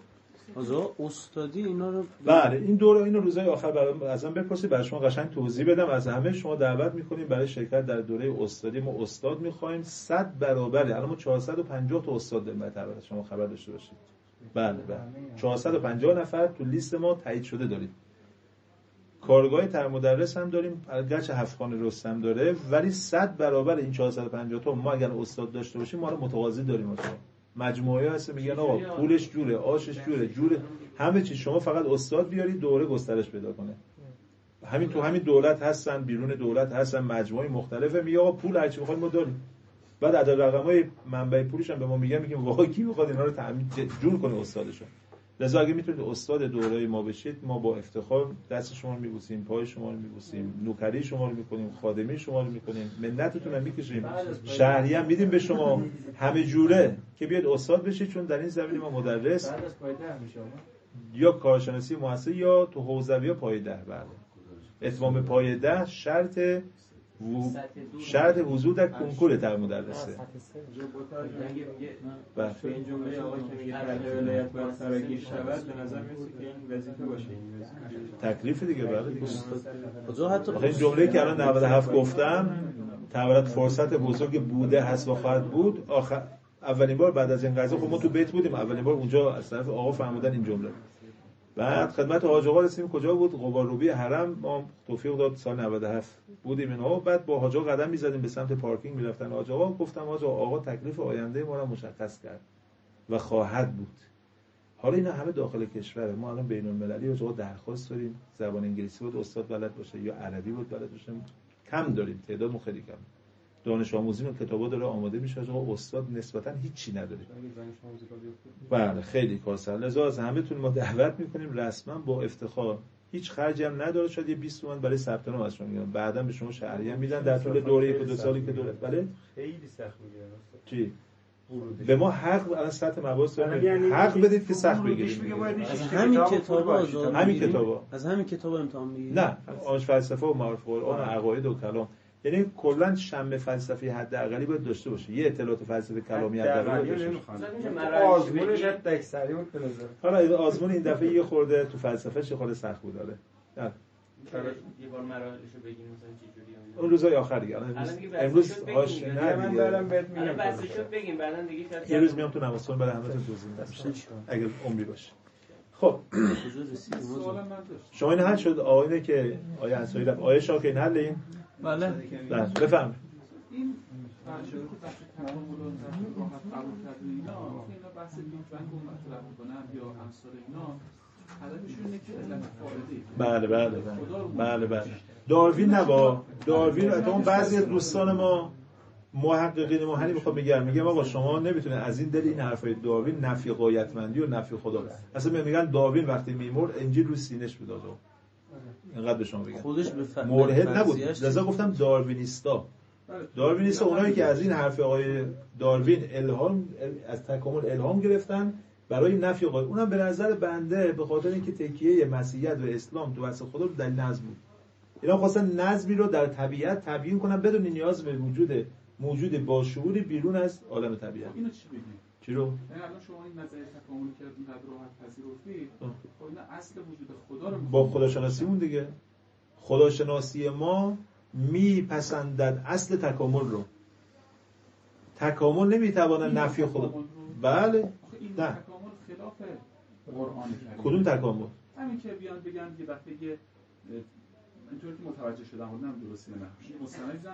S2: استادی اینا رو
S1: بله این دوره اینو روزهای آخر برام ازم بپرسید برای شما قشنگ توضیح بدم. از همه شما دعوت میکنیم برای شرکت در دوره استادی. ما استاد میخوایم 100 برابره. الان ما 450 تا استاد داریم. برای شما خبر داشته باشید. بله 450 نفر تو لیست ما تایید شده داریم. کارگاه ترمدرس هم داریم، گرچه هفتخانه رستم داره، ولی 100 برابر این 450 تا ما اگر استاد داشته باشیم ما رو متقاضی داریم. مجموعه هست میگن آقا پولش جوره، آشش جوره همه چیز. شما فقط استاد بیارید دوره گسترش پیدا کنه. همین تو همین دولت هستن، بیرون دولت هستن، مجموعه مختلفه. میگه آقا پول هر چی بخواید ما داریم. بعد عدد رقمای منبع پولش هم به ما میگیم واقعا کی میخواد اینا رو تامین جور کنه استادشون. لذا اگه میتونید استاد دوره ما بشید ما با افتخار دست شما رو میبوسیم، پای شما رو میبوسیم، نوکری شما رو میکنیم، خادمی شما رو میکنیم، منتتون هم میکشیم، شهریه هم میدیم به شما، همه جوره که بیاد استاد بشید. چون در این زمینه ما مدرس
S4: بعد از پایده میشه
S1: یا کارشناسی مؤسسه یا تو حوزوی یا پایده. بله اتمام پایده شرط حضور در کنکور ترمدرسه.
S6: بله این جمله آقا که میگه فرد ولایت باید فراگیر شود به نظر میاد که این وظیفه باشه. این
S1: تکلیف دیگه. بله دیگه
S2: حتی
S1: این جمله‌ای که الان 97 گفتم تولد فرصت بزرگ بوده هست و خواهد بود. اولین بار بعد از این قضیه خب ما تو بیت بودیم، اولین بار اونجا از طرف آقا فرمودن این جمله. بعد خدمت حاج آقا رسیدیم. کجا بود؟ غبارروبی حرم. ما توفیق داد سال 97 بودیم اینا. بعد با حاج آقا قدم می‌زدیم به سمت پارکینگ می‌رفتن. حاج آقا گفتم حاج آقا تکلیف آینده ما رو مشخص کرد و خواهد بود. حالا اینا همه داخل کشوره. ما الان بین‌المللی حاج آقا درخواست داریم زبان انگلیسی بود استاد بلد باشه یا عربی بود بلد باشه. کم داریم، تعداد خیلی کم. دانش آموزی و کتابا داره آماده میشه. آقا استاد نسبتا هیچی نداره. بله خیلی کار سر. لذا از همه‌تون ما دعوت میکنیم رسما با افتخار. هیچ خرجی هم نداره. شاید یه 20 تومن برای ثبت نام از شما میگیرن. بعداً به شما شهریه میدن در طول دوره 1 و 2 سالی که دوره. بله
S6: خیلی سخت میگیرن.
S1: چی؟ به ما حق الان سطح مباحث داریم. حق بدید که سخت بگیریم.
S2: از همین کتابا
S1: از همین
S2: کتابا امتحان میگیریم.
S1: نه آنچ فلسفه و معارف قرآن و عقاید و کلام. یعنی کلا شم فلسفی حداقلی باید داشته باشه. یه اطلاعات فلسفی کلامی حداقلی داشته باشه.
S6: آزمونش تکثری بود به نظر.
S1: حالا آزمون این دفعه یه خورده تو فلسفه چه خورده سخت بود داره.
S5: یه بار مراحلشو بگیم مثلا چه جوریه
S1: اون روزای آخر دیگه. امروز هاش نه
S6: من دارم بهت میگم
S5: الان بحثشو بگیم بعدن دیگه شاید
S1: یه روز میام تو نمازخون برای همتون توضیح میدم اگه عمری باشه. خب شما این حل شد آینه که آیه انصاری رفت آیه شاکین حل این؟
S7: بله
S1: بفهم.
S4: این بحث تکامل و راحت قبول کرده اینا بحث بیگ بنگ رو مطرح میکنن یا امثال اینا هدفشون اینه که علت فاقدی
S1: بله داروین نبا داروین اون بعضی از دوستان ما محققین ما همین میخوام میگم آقا شما نمیتونه از این دل این حرفای داروین نفی غایتمندی و نفی خدا اصلا میگن داروین وقتی میمرد انجیل رو سینه‌اش بود آقا اینقدر به شما بگم خودش به ملحد نبود لذا گفتم داروینیستا اونایی که از این حرف آقای داروین الهام از تکامل الهام گرفتن برای نفی غایت اونم به نظر بنده به خاطر اینکه تکیه مسیحیت و اسلام تو واسه خدا در نظم بود اینا خواستن نظمی رو در طبیعت تبیین کنن بدون نیاز به موجود با شعوری بیرون از عالم طبیعت.
S4: اینو چی بگیم؟
S1: چی رو؟
S4: یعنی الان شما این نظریه تکاملی که اینقدر راحت پذیرفتید خب اینا اصل وجود خدا رو
S1: با خداشناسیمون دیگه خداشناسی ما میپسندد اصل تکامل رو. تکامل نمیتواند نفی خدا. بله.
S4: این تکامل خلاف قرآن کریم.
S1: کدوم تکامل؟
S4: همین که بیان بگن یه دفعه اینطوری که متوجه شدم نمیدونم درسته نه مستندزن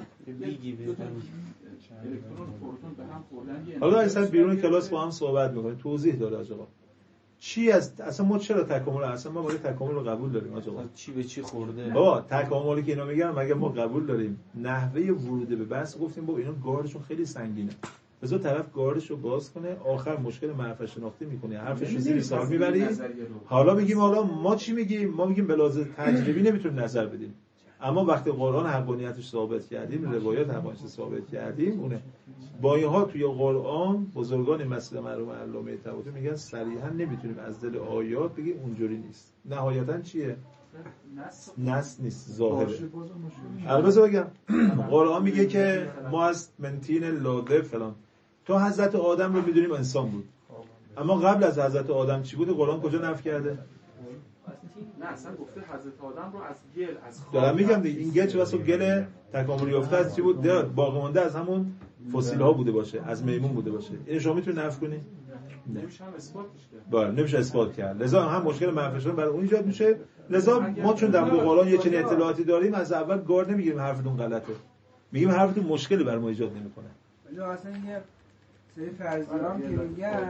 S4: الکترون پروتون به هم خوردن
S1: حالا اصلا بیرون کلاس با هم صحبت می‌کنیم توضیح داره آقا چی اصلا ما چرا تکامل اصلا ما برای تکامل رو قبول داریم آقا
S2: چی به چی خورده
S1: بابا تکاملی که اینا میگن مگه ما قبول داریم نحوه ورود به بحث گفتیم بابا اینا گاردشون خیلی سنگینه بذار طرف گاردش رو باز کنه آخر مشکل معرفت شناختی میکنه حرفش رو زیر سوال میبری حالا میگیم حالا ما چی میگیم ما میگیم بلازم تجربی نمیتونیم نظر بدیم اما وقتی قرآن حقانیتش ثابت کردیم روایات حقانیتش ثابت کردیم اونه با اینها توی قرآن بزرگان مثل مرحوم علامه طباطبایی میگن صریحا نمیتونیم از دل آیات بگیم اونجوری نیست نهایتا چیه نص نیست ظاهره البته بگم قرآن میگه که ما از منتین لاده فلان تو حضرت آدم رو میدونیم انسان بود اما قبل از حضرت آدم چی بود قرآن کجا نفی کرده
S4: نه اصلا گفته حضرت آدم رو از گل از خاک
S1: دارم میگم دیگه این گل چه واسه گل تکامل یافته از چی بود باقی مونده از همون فسیل ها بوده باشه از میمون بوده باشه این شما میتونید نفی کنید
S4: نمیشه هم اثباتش کرد
S1: بله نمیشه اثبات کرد لذا هم مشکل منفعشون برای اون ایجاد میشه لذا ما چون در مورد قرآن یه چنین اطلاعاتی داریم از اول گارد نمیگیریم حرفتون غلطه میگیم حرفتون مشکلی برای ما ایجاد نمیکنه
S8: اصلا یه سری فرضیان که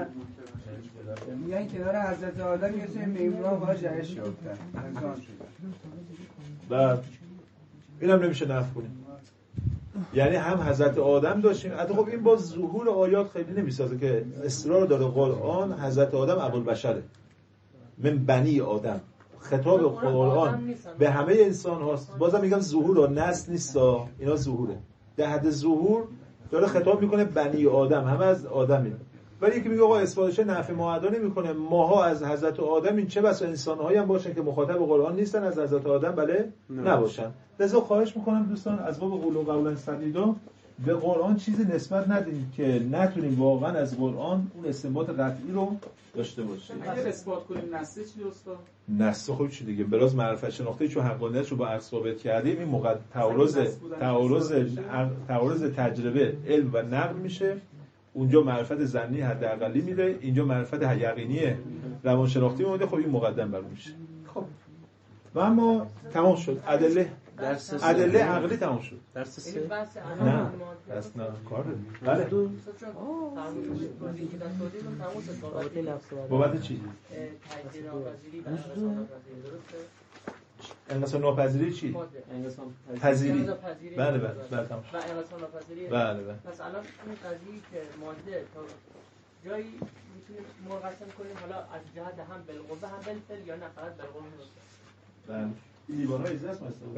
S8: میگن کنار حضرت آدم یه سری میمون‌ها باهاش جهش یافتن انسان شدن
S1: بعد اینم نمیشه نفی کنیم یعنی هم حضرت آدم داشتیم حتی خب این با ظهور آیات خیلی نمیسازه که اصرار داره قرآن حضرت آدم ابوالبشره من بنی آدم خطاب قرآن به همه انسان هاست بازم میگم ظهور و نسل نیست اینا ظهوره در حد ظهور داره خطاب میکنه بنی آدم همه از آدمیم ولی یکی میگه آقا اثباتش نفی معدا نمیکنه ماها از حضرت آدم این چه بسا انسان‌هایی هم باشن که مخاطب قرآن نیستن از حضرت آدم بله نباشن لذا خواهش میکنم دوستان از باب قول و قولا سدیدا به قرآن چیزی نسبت ندیم که نتونیم واقعا از قرآن اون استنباط قطعی رو داشته باشیم
S4: اگه اثبات کنیم نسل چی استاد
S1: نسل خب چی دیگه بلاز معرفت شناختی چون حقانیتش رو با عقل ثابت کردیم این تعارض تجربه علم و نقل میشه اونجا معرفت ظنی حداقلی میده اینجا معرفت یقینی روانشناختی میده خب این مقدم بر میشه خب و اما تمام شد ادله عقلی تمام شد
S5: درس 3
S1: نه درس نه کار بله بابت چی انقسام ناپذیری چی؟ پذیری بله تمام
S5: و انقسام ناپذیری
S1: بله
S5: پس الان این قضیه که ماده تا جایی میتونیم منقسم کنیم حالا از جهت هم بالقوه هم بالفعل یا نه فقط بالقوه
S1: بله این دیوارهای ازاست مثلا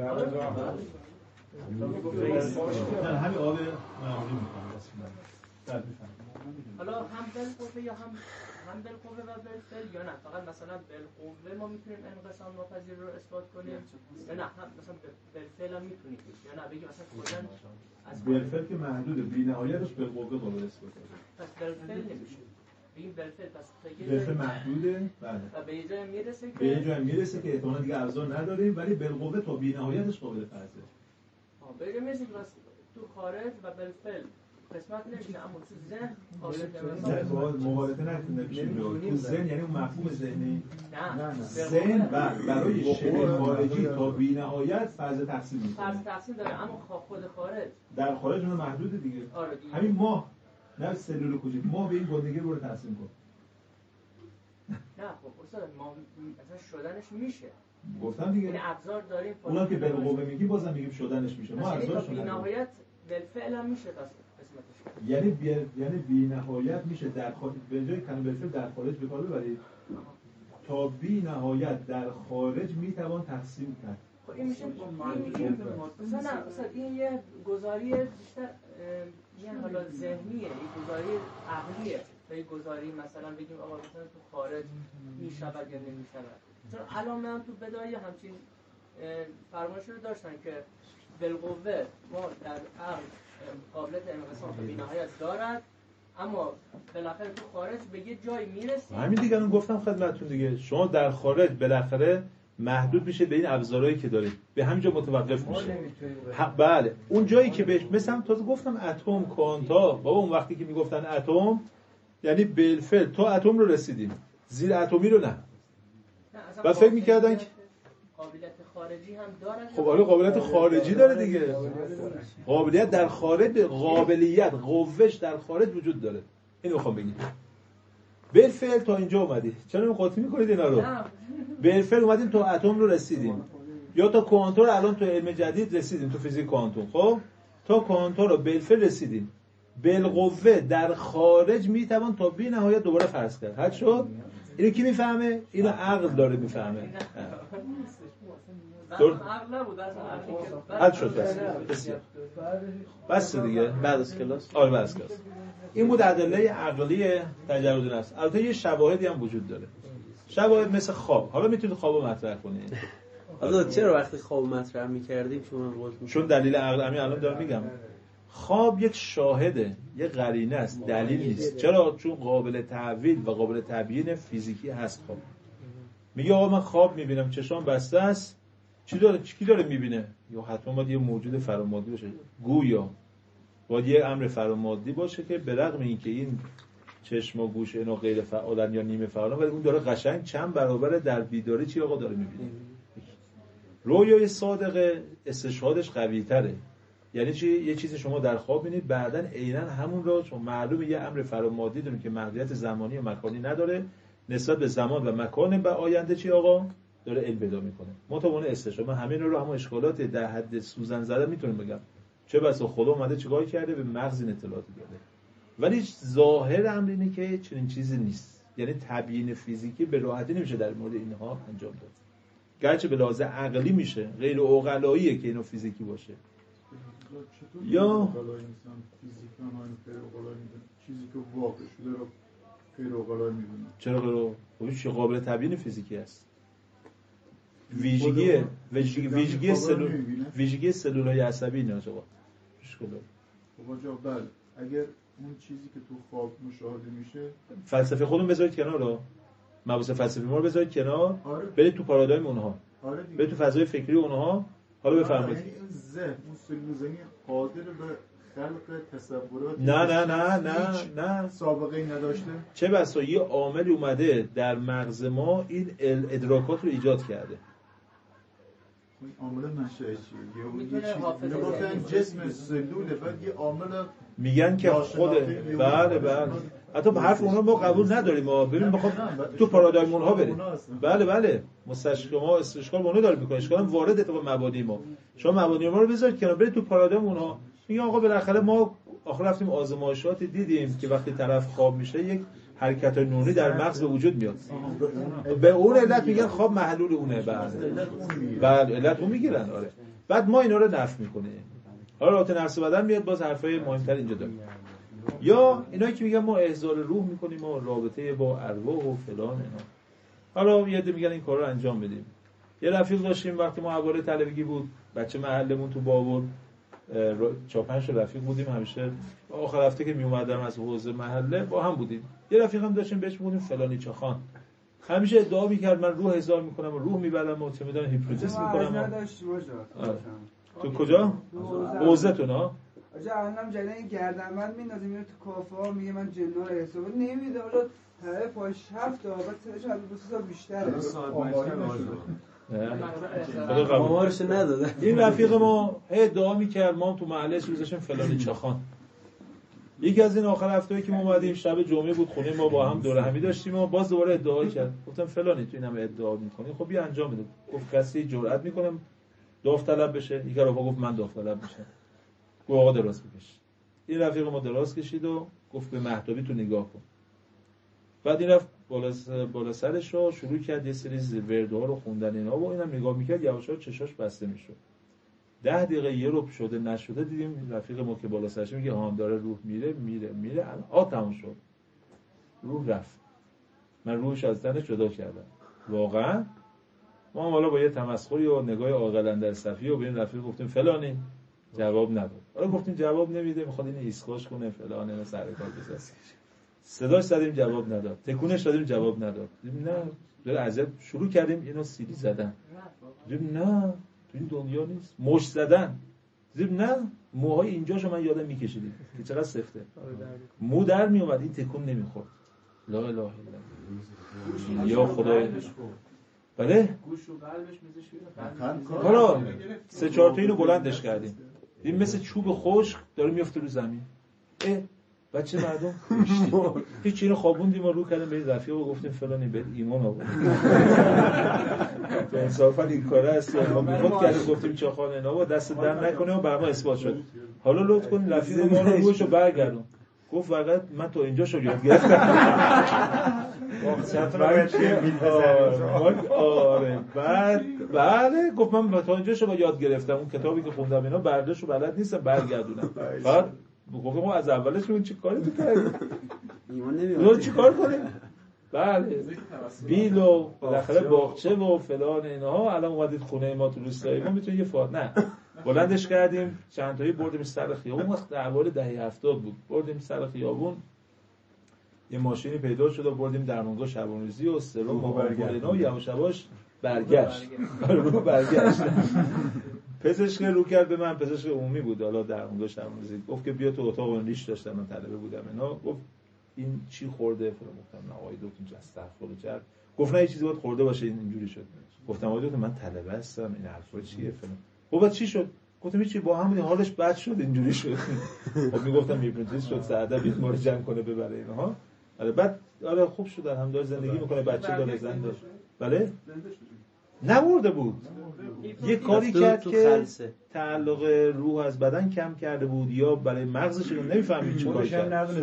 S1: نه همین آب معمولی میکنم
S5: حالا هم بالقوه یا هم بالقوه و بالفعل یا نه فقط مثلا بالقوه ما میتونیم انقسام ناپذیر رو اثبات کنیم یا نه هم مثلا بالفعل هم میتونیم یا نه بگیم مثلا کلا از
S1: بالفعل که محدوده بی‌نهایتش بالقوه قابل اثباته
S5: پس بالفعل نمیشه این بالفعل پس
S1: بالفعل محدوده، بله،
S5: و به یه جای میرسه که
S1: به یه جای میرسه که احتمالاً دیگه ابزار نداریم، ولی بالقوه تا بی‌نهایتش قابل فرضه.
S5: به یه جای میرسه که بس تو خارج و بالفعل قسمت نمیشه، اما تو ذهن قابل
S1: مقایسه نکنید بشه. تو ذهن یعنی اون مفهوم ذهنی،
S5: نه
S1: ذهن برای شبه خارجی تا بی‌نهایت فرض تقسیم می‌کنه.
S5: فرض تقسیم داره، اما خود خارج
S1: در خارج اون محدوده دیگه.
S5: آره دیگه.
S1: همین ماه نه سلول کوچیک، ماه به این گندگی رو تقسیم کن.
S5: نه خب استاد ما مثلا شدنش میشه.
S1: گفتم دیگه.
S5: یعنی ابزار داریم.
S1: اونا که بالقوه میگی بازم میگیم شدنش میشه. ما ابزارش
S5: بی نهایت بالفعل هم میشه پس قسمتش.
S1: یعنی بی نهایت میشه در خارج، به جای کلمه بالفعل در خارج به کار ببرید. تا بی نهایت در خارج میتوان تقسیم کرد.
S5: خب این میشه مثلا این یه گزاری بیشتر یعنی حالا ذهنیه، یه گزاری عقلیه، و یه گزاری مثلا بگیم آقا مثلا تو خارج میشود یا نمیشود. چون الان من تو بدایه همچین فرمایشی رو داشتن که بالقوه ما در عقل قابلیت انقسام به بی‌نهایت دارد، اما بالاخره تو خارج به یه جای میرسیم.
S1: همین دیگه الان گفتم خدمتتون دیگه، شما در خارج بالاخره محدود میشه به این ابزارهایی که دارید، به همینجا متوقف میشه. بله اون جایی که بهش مثلا تازه گفتم اتم، کوانتا، بابا اون وقتی که میگفتن اتم یعنی بالفعل تو اتم رو رسیدیم، زیر اتمی رو نه. بعد فکر میکردن که
S5: قابلیت خارجی هم داره.
S1: خب آره قابلیت خارجی داره دیگه. قابلیت در خارج، قابلیت قوهش در خارج وجود داره. اینو میخوام بگم. بالفعل تا اینجا اومدی. چرا قاطی میکنید اینا رو؟ بالفعل اومدیم تا اتم رو رسیدیم. یا تا کوانتوم رو الان تو علم جدید رسیدیم، تو فیزیک کوانتوم. خب تا کوانتوم رو بالفعل رسیدیم. بالقوه در خارج میتوان تا بی نهایت دوباره فرض کرد. حد شد؟ اینو کی میفهمه؟ اینو عقل داره میفهمه.
S5: عقل نبود
S1: حد شد بس دیگه بعد از کلاس. آره بعد از کلاس. این بود ادله عقلی تجرد نفس. البته یه شواهدی هم وجود داره. شواهد مثل خواب. حالا میتونید خوابو مطرح کنید.
S2: حالا چرا وقتی خواب مطرح می‌کردیم شما گفتید؟
S1: چون دلیل عقل همین الان دارم میگم. خواب یک شاهده، یک قرینه است، دلیل نیست. چرا؟ چون قابل تعویل و قابل تبیین فیزیکی هست. خواب میگه آقا من خواب میبینم، چشام بسته است، کی داره میبینه؟ یا حتما باید یه موجود فرامادی باشه، گویا باید یه امر فرامادی باشه که به رغم اینکه این چشم و گوش اینا غیر فعالن یا نیمه فعالن، ولی اون داره قشنگ چند برابر در بیداری چی آقا داره میبینه. رویای صادقه استشهادش قوی تره. یعنی چی؟ یه چیزی شما در خواب بینید، بعدن عیناً همون رو، چون معلومه یه امر فرامادی داره که محدودیت زمانی و مکانی نداره، نسبت به زمان و مکان به آینده چی آقا داره علم پیدا میکنه. متوانه استشهاد. من همین رو همون اشکالات در حد سوزن زده میتونم بگم. چه بسا خدا اومده چیکار کرده به مغز این اطلاعاتی داده. ولی ظاهر امر اینه که چنین چیزی نیست. یعنی تبیین فیزیکی به راحتی نمیشه در مورد اینها انجام داد. گرچه به لحاظ عقلی میشه، غیر عقلاییه که اینو فیزیکی باشه. یا
S3: چیزی که واقع شده رو غیر عقلایی می‌بینه.
S1: چرا غیر؟ خب قابل تبیین فیزیکی است. ویژگی سلولای عصبی نه آقا.
S3: بله اگر اون چیزی که تو خواب مشاهده میشه،
S1: فلسفه خودمون بذارید کنار رو، مباحث فلسفی ما رو بذارید کنار،
S3: آره.
S1: برید تو پارادایم اونها،
S3: آره
S1: برید تو فضای فکری اونها. حالا بفرمایید.
S3: یعنی این ذهن، اون سلول ذهنی قادر به خلق تصورات
S1: نه
S3: سابقه نداشته.
S1: چه بسا یه عاملی اومده در مغز ما این ادراکات رو ایجاد کرده.
S3: این عامل منشأ چیه؟
S5: یه
S3: چیزی جسم سلوله، بعد یه عامل
S1: میگن که خود بله حتی به حرف اونها ما قبول نداریم. ما ببین بخوام تو پارادایم اونها بریم. بله مستشکل ما استشکال اونها داره میکنه، اشکال هم وارد طبق مبانی ما. شما مبانی ما رو بذارید کنار، برید تو پارادایم اونها. میگن آقا بالاخره ما آخر رفتیم آزمایشات دیدیم که وقتی طرف خواب میشه یک حرکت نورانی در مغز به وجود میاد. به اون علت میگن خواب محلول اونه. بله علت اون میگیرن. آره بعد ما اینا رو نفی میکنیم. حالا رابطه نفس بدن میاد، باز حرفای مهمتر اینجا داریم. یا اینایی که میگن ما احضار روح میکنیم و رابطه با ارواح و فلان اینا. حالا یه عده میگن این کارا رو انجام بدیم. یه رفیق داشتیم وقتی ما حواله طلبگی بود، بچه محلمون تو بابل، 4 5 رفیق بودیم، همیشه آخر هفته که می اومدم از حوزه محله با هم بودیم. یه رفیقم داشتیم بهش میگفتیم فلانی چاخان، همیشه ادعا میکرد من روح هزار میکنم و روح میبرم و چه میدونم هیپنوتیزم میکنم. تو کجا؟ حوزه‌تون ها؟
S8: آجا الانم جدیدن این گردنبند میندازه میره تو کافه‌ها میگه من جنا رو حساب نمیده. آجا طرف پاش 7 تا بعد سرش از 2 تا بیشتره.
S2: آمارش نداده.
S1: این رفیق ما ادعا میکرد ما تو محله سوزشیم فلانی چاخان. یکی از این آخر هفته‌ای که ما اومدیم شب جمعه بود خونه ما با هم دوره همی داشتیم و باز دوباره ادعا کرد. گفتم فلانی تو اینم ادعا میکنی خب بیا انجام بده. گفت کسی جرئت میکنه داوطلب بشه؟ یکی رفت گفت من داوطلب میشم. گفت آقا دراز بکش. این رفیق ما دراز کشید و گفت به مهتابی تو نگاه کن. بعد این رفت بالا سرش رو شروع کرد یه سری وردها رو خوندن اینا و اینم نگاه میکرد یواشا چشاش بسته میشد. 10 دقیقه یه ربع شده نشده دیدیم رفیق ما که بالا سرش میگه ها داره روح میره تموم شد. روح رفت. من روحش از تنش جدا کردم. واقعا ما هم حالا با یه تمسخری و نگاه عاقلانه در صفی و به این رفیق گفتیم فلانی جواب نداد. حالا گفتیم جواب نمیده میخواد اینو ایسکاش کنه فلان اینا سر کار بزنه. صداش زدیم جواب نداد. تکونش دادیم جواب نداد. دیدیم نه داره عجب شروع کردیم اینو سیلی زدن. دیدیم نه تو این دنیا نیست. مش زدن. دیدیم نه موهای اینجاشو من یادم میکشیدیم که چقدر سفته. مو در میومد این تکون نمیخورد. لا اله الا الله. یا خدای بله
S4: گوش و قلبش میذاشت.
S1: حالا 3 4 تا اینو بلندش کردیم. این مثل چوب خشک داره میفته رو زمین. بچه مردم هیچ اینو خوابوندیم و رو کردیم به رفیق و گفتیم فلانی به ایمان آورد. تو انصافا این کاره است ما میخواد کردیم گفتیم چاخانه اینا با دست در نکنه و برما اثبات شد. حالا لطف کن رفیق ما رو روشو برگردون. گفت فقط من تو اینجا شو یاد گرفتم. آره بله گفت من تا اینجا شو یاد گرفتم اون کتابی که خوندم اینا برداشتو بلد نیستم برگردونم. فقط گفتم ما از اولش ببین چه کاری تو کردی ایمان نمیاد چه کار کنیم. بله بیل و بالاخره باغچه و فلان اینها الان اومدید خونه ما تو روستای ما میتونید یه نه بلندش کردیم چند تایی بردیم سر خیابون. وقت اول دهه 70 بود. بردیم سر خیابون یه ماشینی پیدا شد و بردیم درمانگاه شبانروزی و سرم و اینا و یواش یواش برگشت. رو برگشت. پزشک رو کرد به من. پزشک عمومی بود حالا درمانگاه شبانروزی. گفت که بیا تو اتاق اون ریش داشتم من طلبه بودم اینا. گفت این چی خورده؟ گفتم نه آقای دکتر استغفر کرد. گفت نه یه چیزی بود خورده باشه اینجوری شد. گفتم آقای دکتر من طلبه هستم این حرفا چیه فلان. گفت چی شد؟ گفتم چی با همون حالش بد شد اینجوری شد. خب میگفتم هیپنوتیزم شد سعاده بیت ما رو جمع کنه ببره اینها. آره بعد آره خوب شد الحمدلله زندگی میکنه بچه داره زن داشت. بله نبرده بود. یه کاری کرد که تعلق روح از بدن کم کرده بود یا برای مغزش رو نمیفهمید چه کاری کرد.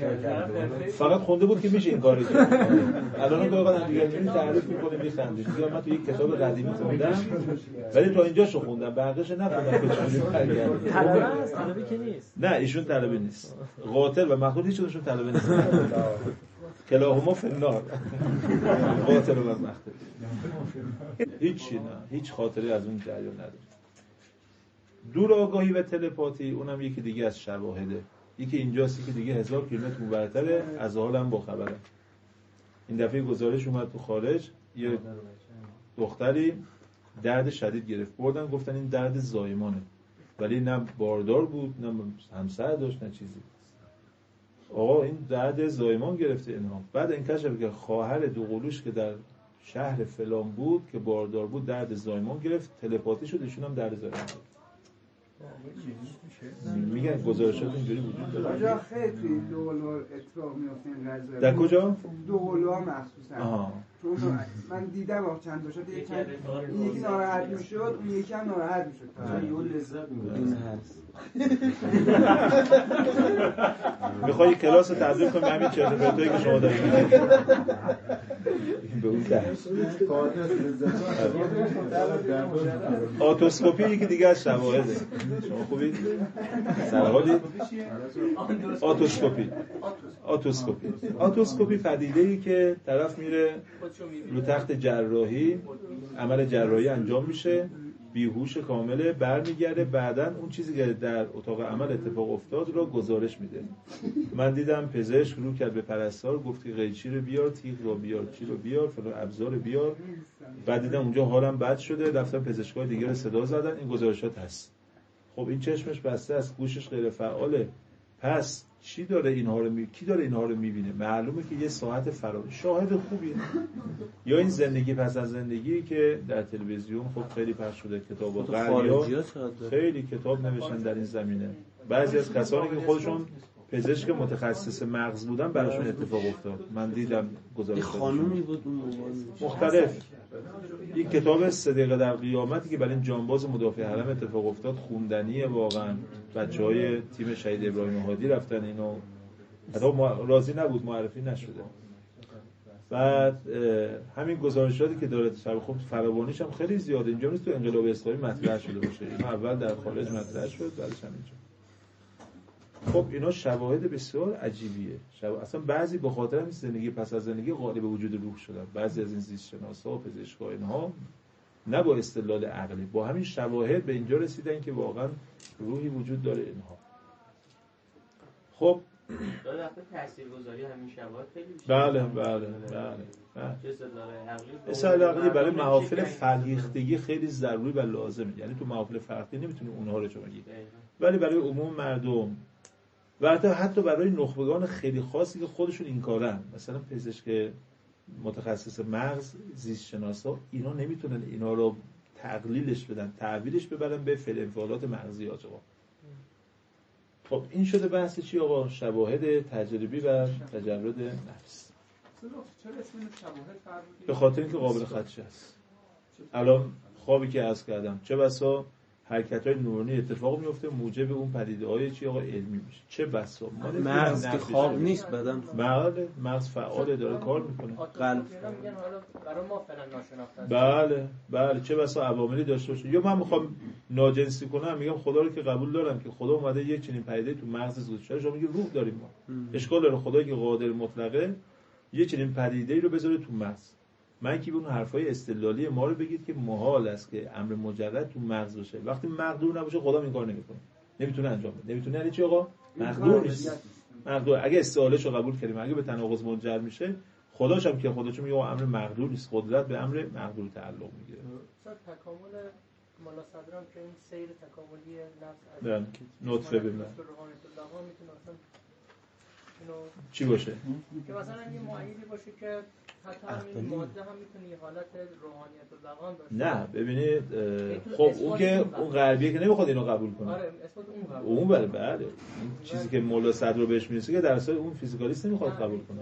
S1: فقط خونده بود که میشه این کارو کرد. الان که آقا دیگه تعریف میکنه میخندید. یا من تو یک کتاب قدیمی خوندم ولی تو اینجاشو خوندم بقیه‌اش نخوندم که چجوری برگرد.
S5: طلبه که نیست.
S1: نه ایشون طلبه نیست. قاتل و مقتول هیچکدومشون طلبه نیست. کلاهما فی النار. قاتل و مقتول. هیچی نه هیچ خاطری از اون جریان نداره. دور آگاهی و تلپاتی اونم یکی دیگه از شواهده. یکی اینجاست که دیگه 1000 کیلومتر اونورتره از حالم با خبره. این دفعه گزارش اومد تو خارج یه دختری درد شدید گرفت. بردن گفتن این درد زایمانه. ولی نه باردار بود نه همسر داشت نه چیزی. آقا این درد زایمان گرفته اینها. بعد انکشف که خواهر دوقلوش که در شهر فلان بود که باردار بود درد زایمان گرفت تلپاتی شد ایشون هم درد زایمان بود. میگن گزارشات اینجوری وجود داره.
S8: کجا خیلی دولو اتفاق میفته این قضیه.
S1: در کجا؟
S8: دولو مخصوصا. چون من دیدم واقعا چند تا شد یکی ناراحت میشد اون یکی هم ناراحت میشد.
S2: یه لذت می‌برد. هست.
S1: میخوای کلاس تبدیل کنم همین چه پرتایی که شما دارید میگید. به اون درس. آتوسکوپی یکی دیگه از شواهده. شما خوبید؟ سرحالی؟ آتوسکوپی پدیده‌ای که طرف میره رو تخت جراحی عمل جراحی انجام میشه بیهوش کامله، برمیگرده بعدن اون چیزی که در اتاق عمل اتفاق افتاد رو گزارش میده. من دیدم پزشک رو کرد به پرستار، گفتی قیچی رو بیار، تیغ رو بیار، چی رو بیار، فلان ابزار رو بیار. بعد دیدم اونجا حالم بد شده، رفتم پزشکای دیگه رو صدا زدن، این گزارشات هست. خب این چشمش بسته است، گوشش غیر فعاله، پس چی داره اینها رو کی داره اینها رو میبینه؟ معلومه که یه ساعت شاهد خوبیه. یا این زندگی پس از زندگی که در تلویزیون خب خیلی پخش شده، کتابا غربیا خیلی کتاب نوشتن در این زمینه. بعضی از کسانی که خودشون پزشک متخصص مغز بودن براشون اتفاق افتاد. من دیدم گزارش
S2: خانومی بود اون
S1: مختلف. این کتاب صدیقه در قیامتی که برای این جانباز مدافع حرم اتفاق افتاد خوندنیه واقعا. بچهای تیم شهید ابراهیم هادی رفتن اینو، حتی راضی نبود، معرفی نشده. بعد همین گزارشاتی که داره خب فراوانیش هم خیلی زیاده. اینجا نیست تو انقلاب اسلامی مطرح شده باشه، اینا اول در خارج مطرح شد بعدش هم اینجا. خب اینا شواهد بسیار عجیبیه. اصلا بعضی به خاطر همین زندگی پس از زندگی غالب وجود روح شدن. بعضی از این زیست شناسا و پزشکا اینها نه با استدلال عقلی، با همین شواهد به اینجا رسیدن که واقعا روحی وجود داره اینها. خب
S5: دو دفعه تاثیرگذاری همین شواهد خیلی بیشتر.
S1: بله. استدلال عقلی برای محافل فرهیختگی خیلی ضروری و لازمه. یعنی تو محافل فرهیختگی نمیتونی اونها رو بگی، ولی برای عموم مردم و حتی برای نخبگان خیلی خاصی که خودشون این کارن، مثلا پزشک متخصص مغز، زیست شناسا، اینا نمیتونن اینا رو تقلیلش بدن، تعبیرش ببرن به فعل انفعالات مغزی آقا. خب این شده بحث چی آقا؟ شواهد تجربی و تجرد نفس.
S4: چرا اسم شواهد فرمودید؟
S1: به خاطر اینکه قابل خدشه است. الان خوابی که عرض کردم، چه بسا حرکت‌های نورانی اتفاق میفته موجب اون پدیده‌های چی آقا علمی میشه. چه بسا
S2: مغز که خواب نیست، بدن
S1: مغز فعاله، داره کار میکنه.
S5: قلب میگن حالا برای ما فعلا ناشناخته.
S1: بله چه بسا عواملی داشته باشه. یا من میخوام ناجنسی کنم، میگم خدا رو که قبول دارم که خدا اومده یک چنین پدیده تو مغز گذاشته. شما میگی روح داریم ما. اشکال داره خدایی که قادر مطلقه یک چنین پدیده‌ای رو بذاره تو مغز. من که به اون حرفای استدلالی ما رو بگید که محال است که امر مجرد تو مغز باشه. وقتی مقدور نباشه خدا این کار نمیکنه، نمیتونه انجام بده. نمیتونه یعنی چی آقا؟ مقدور نیست. مقدور اگه استعالهش رو قبول کنیم، اگه به تناقض منجر میشه، خداش هم که خودش میگه امر مقدور نیست، قدرت به امر مقدور تعلق میگیره.
S5: تکامل مالا صدرام که این سیر تکاملی نفس
S1: از نطفه به چی باشه؟
S5: که مثلا یه معیدی باشه که حتی همین ماده هم میتونه یه حالت روحانیت و لغان باشه.
S1: نه ببینید خب اون که اون غربیه که نمیخواد اینو قبول کنه.
S5: آره اثبات اون
S1: قبول. بله این چیزی که مولا صدر رو بهش میرسه که در اصل اون فیزیکالیست نمیخواد قبول کنه.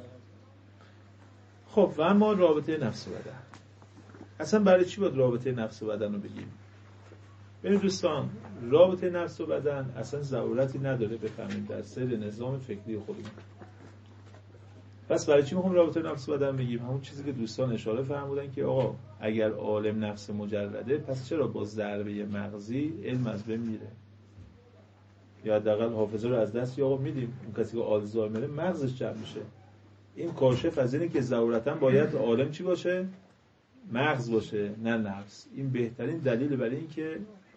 S1: خب و اما رابطه نفس و بدن، اصلا برای چی باید رابطه نفس و بدن رو بگیم؟ ببینید دوستان، رابطه نفس و بدن اصلا ضرورتی نداره بفهمیم در سیر نظام فکری خودمون. پس برای چی میخوام رابطه نفس و بدن بگیم؟ همون چیزی که دوستان اشاره فرمودن که آقا اگر عالم نفس مجرده، پس چرا با ضربه مغزی علم از بین میره؟ یا حداقل حافظه رو از دست آقا میدیم. اون کسی که آلزایمر مغزش جمع میشه. این کاشف از اینه که ضرورتاً باید عالم چی باشه؟ مغز باشه، نه نفس. این بهترین دلیل برای این که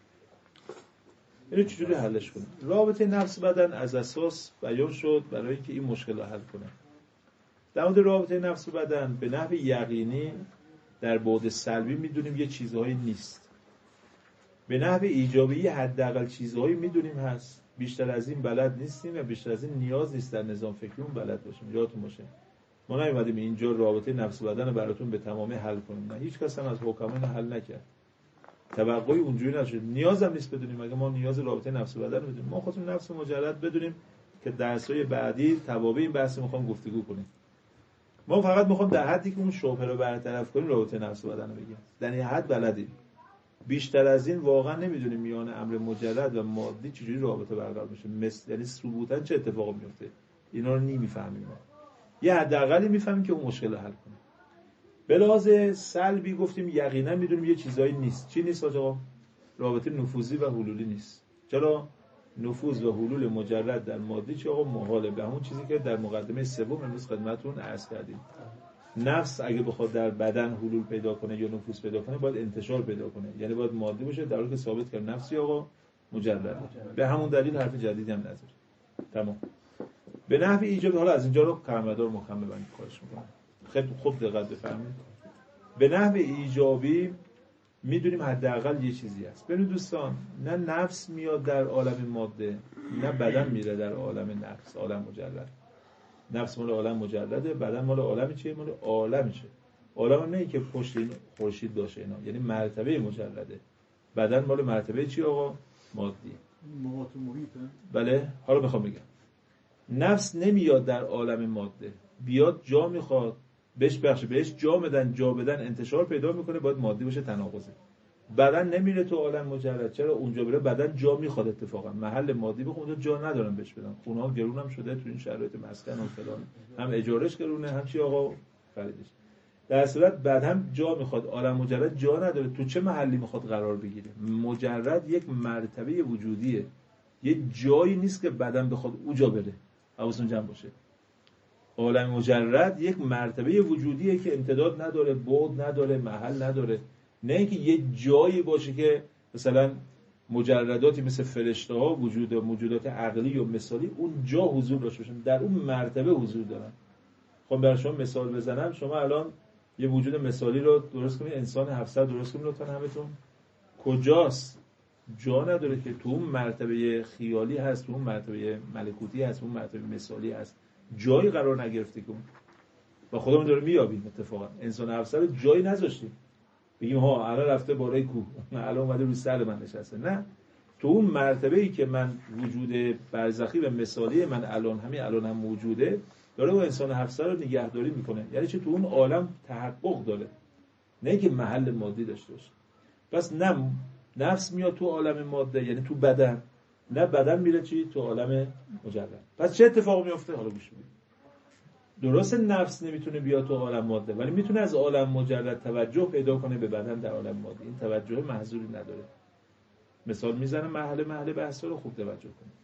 S1: اینو چجوری حلش کنیم. رابطه نفس بدن از اساس بیان شد برای اینکه این مشکل رو حل کنه. در مورد رابطه نفس بدن به نحو یقینی در بعد سلبی میدونیم یه چیزهایی نیست، به نحو ایجابی حداقل چیزهایی میدونیم هست. بیشتر از این بلد نیستیم و بیشتر از این نیاز نیست در نظام فکریمون بلد باشیم. یادتون باشه ما نیومدیم اینجا رابطه نفس بدن رو براتون به تمامی حل کنیم. نه، هیچ کس هم از حکما حل نکرد. توقعی اونجوری نشد. نیازم نیست بدونیم. اگه ما نیاز رابطه نفس بدن رو بدونیم، ما خودمون نفس مجرد بدونیم که درس‌های بعدی توابع این بحث میخوام گفتگو کنیم. ما فقط میخوام در حدی که اون شبهه رو برطرف کنیم رابطه نفس بدن رو بگیم. در این حد بلدیم. بیشتر از این واقعا نمیدونیم میان امر مجرد و مادی چجوری رابطه برقرار میشه. یعنی ثبوتاً چه اتفاقی میفته. اینا رو نمیفهمیم. یه حداقلی میفهمیم که اون مشکل رو حل کنیم. به لحاظ سلبی گفتیم یقینا میدونیم یه چیزایی نیست. چی نیست آقا؟ رابطه نفوذی و حلولی نیست. چرا؟ نفوذ و حلول مجرد در مادی چه آقا محاله. به همون چیزی که در مقدمه سوم امروز خدمتتون عرض کردیم. نفس اگه بخواد در بدن حلول پیدا کنه یا نفوذ پیدا کنه باید انتشار پیدا کنه، یعنی باید مادی باشه، در حالی که ثابت کرد نفسی آقا مجرده. به همون دلیل حرف جدیدی هم نذاره. تمام. به نحو ایجابی، حالا از اینجا رو کلمه‌دار مکمل بندی خواهش می‌کنم. خیلی خوب دقت بفرمایید. به نحو ایجابی میدونیم حداقل یه چیزی هست. ببینید دوستان، نه نفس میاد در عالم ماده، نه بدن میره در عالم نفس، عالم مجرد. نفس مال عالم مجرده، بدن مال عالم چیه؟ مال عالمشه. عالم نه ای که پشت این خورشید باشه اینا، یعنی مرتبه مجرده. بدن مال مرتبه چی آقا؟ مادی.
S3: محیط محیطه.
S1: بله، حالا میخوام بگم. نفس نمیاد در عالم ماده، بیاد جا میخواد، بهش جا بدن انتشار پیدا میکنه، باید مادی باشه، تناقضه. بدن نمیره تو عالم مجرد، چرا؟ اونجا بره بدن جا میخواد، اتفاقا محل مادی بخواد، اونجا جا ندارن بهش بدن. خونه ها گرون هم شده تو این شرایط مسکن و فلان، هم اجارش گرونه، هم چی آقا خریدش. در صورت بدن جا میخواد، عالم مجرد جا نداره. تو چه محلی میخواد قرار بگیره؟ مجرد یک مرتبه وجودیه، یه جایی نیست که بدن بخواد اونجا بره. حواستون جمع باشه. عالم مجرد یک مرتبه وجودیه که امتداد نداره، بعد نداره، محل نداره. نه اینکه یه جایی باشه که مثلا مجرداتی مثل فرشته ها موجودات عقلی و مثالی اون جا حضور داشته باشن، در اون مرتبه حضور دارن. خب برای شما مثال بزنم، شما الان یه وجود مثالی رو درست کنید، انسان 700 درست کنید لطفاً همتون. کجاست؟ جا نداره که تو اون مرتبه خیالی هست، تو اون مرتبه ملکوتی هست، تو اون مرتبه مثالی هست، جایی قرار نگرفته که و خودمون داره میابیم. اتفاقا انسان 700 جایی نذاشتیم بگیم ها الان رفته بالای کوه، الان اومده روی سر من نشسته. نه، تو اون مرتبه‌ای که من وجود برزخی و مثالی من الان هم موجوده، داره اون انسان 700 رو نگهداری میکنه. یعنی چه؟ تو اون عالم تحقق داره، نه که محل مادی داشته باشه. پس نه نفس میاد تو عالم ماده، یعنی تو بدن، نه بدن میره چی؟ تو عالم مجرد. پس چه اتفاقی میفته؟ حالا گوش بدید. درست نفس نمیتونه بیاد تو عالم ماده، ولی میتونه از عالم مجرد توجه پیدا کنه به بدن در عالم ماده. این توجه محظوری نداره. مثال میزنم، محل بحث رو خوب توجه کنید.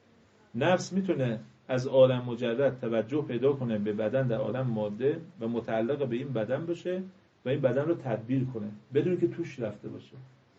S1: نفس میتونه از عالم مجرد توجه پیدا کنه به بدن در عالم ماده و متعلق به این بدن باشه و این بدن رو تدبیر کنه بدون که توش رفته باشه.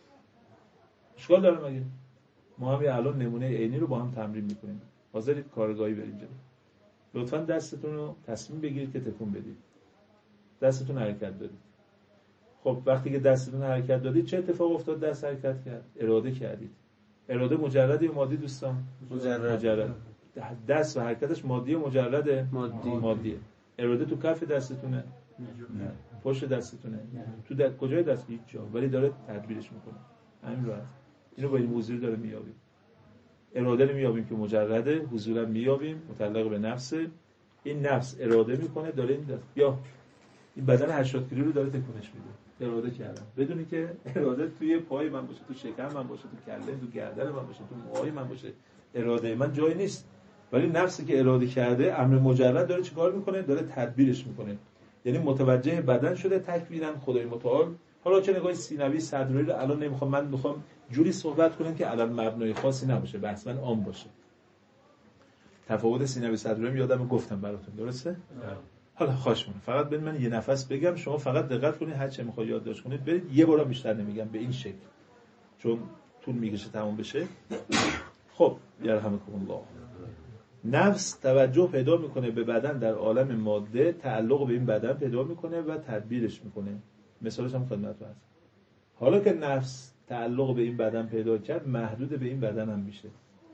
S1: اشکال داره مگه؟ ما هم الان نمونه عینی رو با هم تمرین میکنیم. حاضرید کارگاهی بریم جلو؟ لطفاً دستتون رو تصمیم بگیرید که تکون بدید. دستتون حرکت بدید. خب وقتی که دستتون حرکت دادید چه اتفاق افتاد؟ دست حرکت کرد. اراده کردید. اراده مجرده یا مادی دوستان؟ مجرد. دست و حرکتش مادی و مجرده؟ مادیه. اراده تو کف دستتونه؟ نه. پشت دستتونه؟ تو کجای دست؟ هیچ جا. ولی داره تدبیرش میکنه. همین راحت. اینو با این موضوع داره میابیم. اراده رو میابیم که مجرده، حضورا میابیم متعلق به نفسه. این نفس اراده میکنه، داره این دست یا این بدن 80 کیلو رو داره تکونش میده. اراده کردم بدونی که اراده توی پای من باشه، تو شکم من باشه، تو کله، تو گردن من باشه، تو موهای من باشه. اراده من جایی نیست، ولی نفسی که اراده کرده امر مجرد داره چیکار میکنه؟ داره تدبیرش میکنه. یعنی متوجه بدن شده، تکویناً خدای متعال. حالا چه نگاه سینوی صدری رو الان نمیخوام، من میخوام جوری صحبت کنم که الان مبنای خاصی نباشه، بحث من عام باشه. تفاوت سینوی صدری رو یادم گفتم براتون، درسته؟ حالا خواهش می‌کنم فقط ببین من یه نفس بگم، شما فقط دقت کنید، هر چه میخواد یادداشت کنید برید. یه بار بیشتر نمیگم به این شکل، چون طول میکشه تموم بشه. خب یرحمکم الله. نفس توجه پیدا میکنه به بدن در عالم ماده، تعلق به این بدن پیدا میکنه و تدبیرش میکنه. مثالش هم خدمتتون هست. حالا که نفس تعلق به این بدن پیدا کرد، محدود به این بدن هم میشه.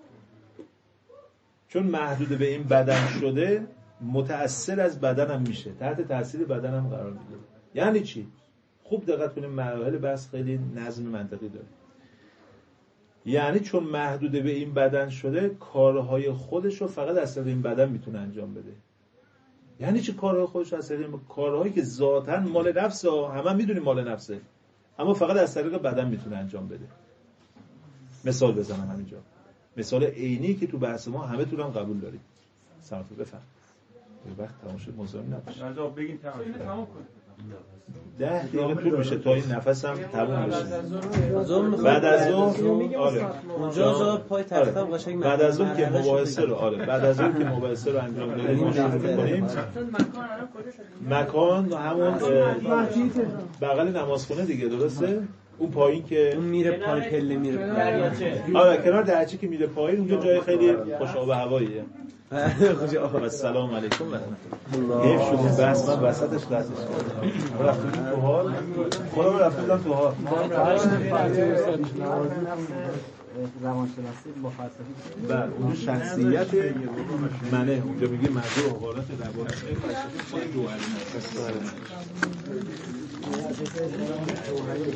S1: چون محدود به این بدن شده، متأثر از بدن هم میشه، تحت تاثیر بدن هم قرار میگیره. یعنی چی؟ خوب دقت کنید، مراحل بحث خیلی نظم منطقی داره. یعنی چون محدود به این بدن شده، کارهای خودش رو فقط از طریق این بدن میتونه انجام بده. یعنی چی کارهای خودش از طریق؟ کارهایی که ذاتاً مال نفسه، همه میدونیم مال نفسه، اما فقط از طریق بدن میتونه انجام بده. مثال بزنم همینجا، مثال عینی که تو بحث ما همه تون هم قبول دارید. سلامت بفهم. یه وقت تمام شد موضوع نباشه.
S6: راجع بگین تمام شد.
S1: 10 دقیقه طول میشه تا این نفسم تموم بشه. بعد از ظهر آره
S2: اونجا پای تختم قشنگ
S1: بعد از اون که مباحثه رو بعد از اون که مباحثه رو انجام دادیم شروع می‌کنیم. مکان همون بغل نمازخونه دیگه، درسته؟ اون پایین که
S2: اون میره پای پله میره پایین.
S1: آره کنار درچه که میره پایین، اونجا جای خیلی خوش آب و هواییه. و السلام علیکم و رحمت الله. حیف شد این بحث من وسطش قطعش کردم. رفتیم تو حال خودم رفتم تو حال
S9: روانشناسی با فلسفه.
S1: بله اون شخصیت منه، اونجا میگه مجموع حالات روانشناسی فلسفی جوهری.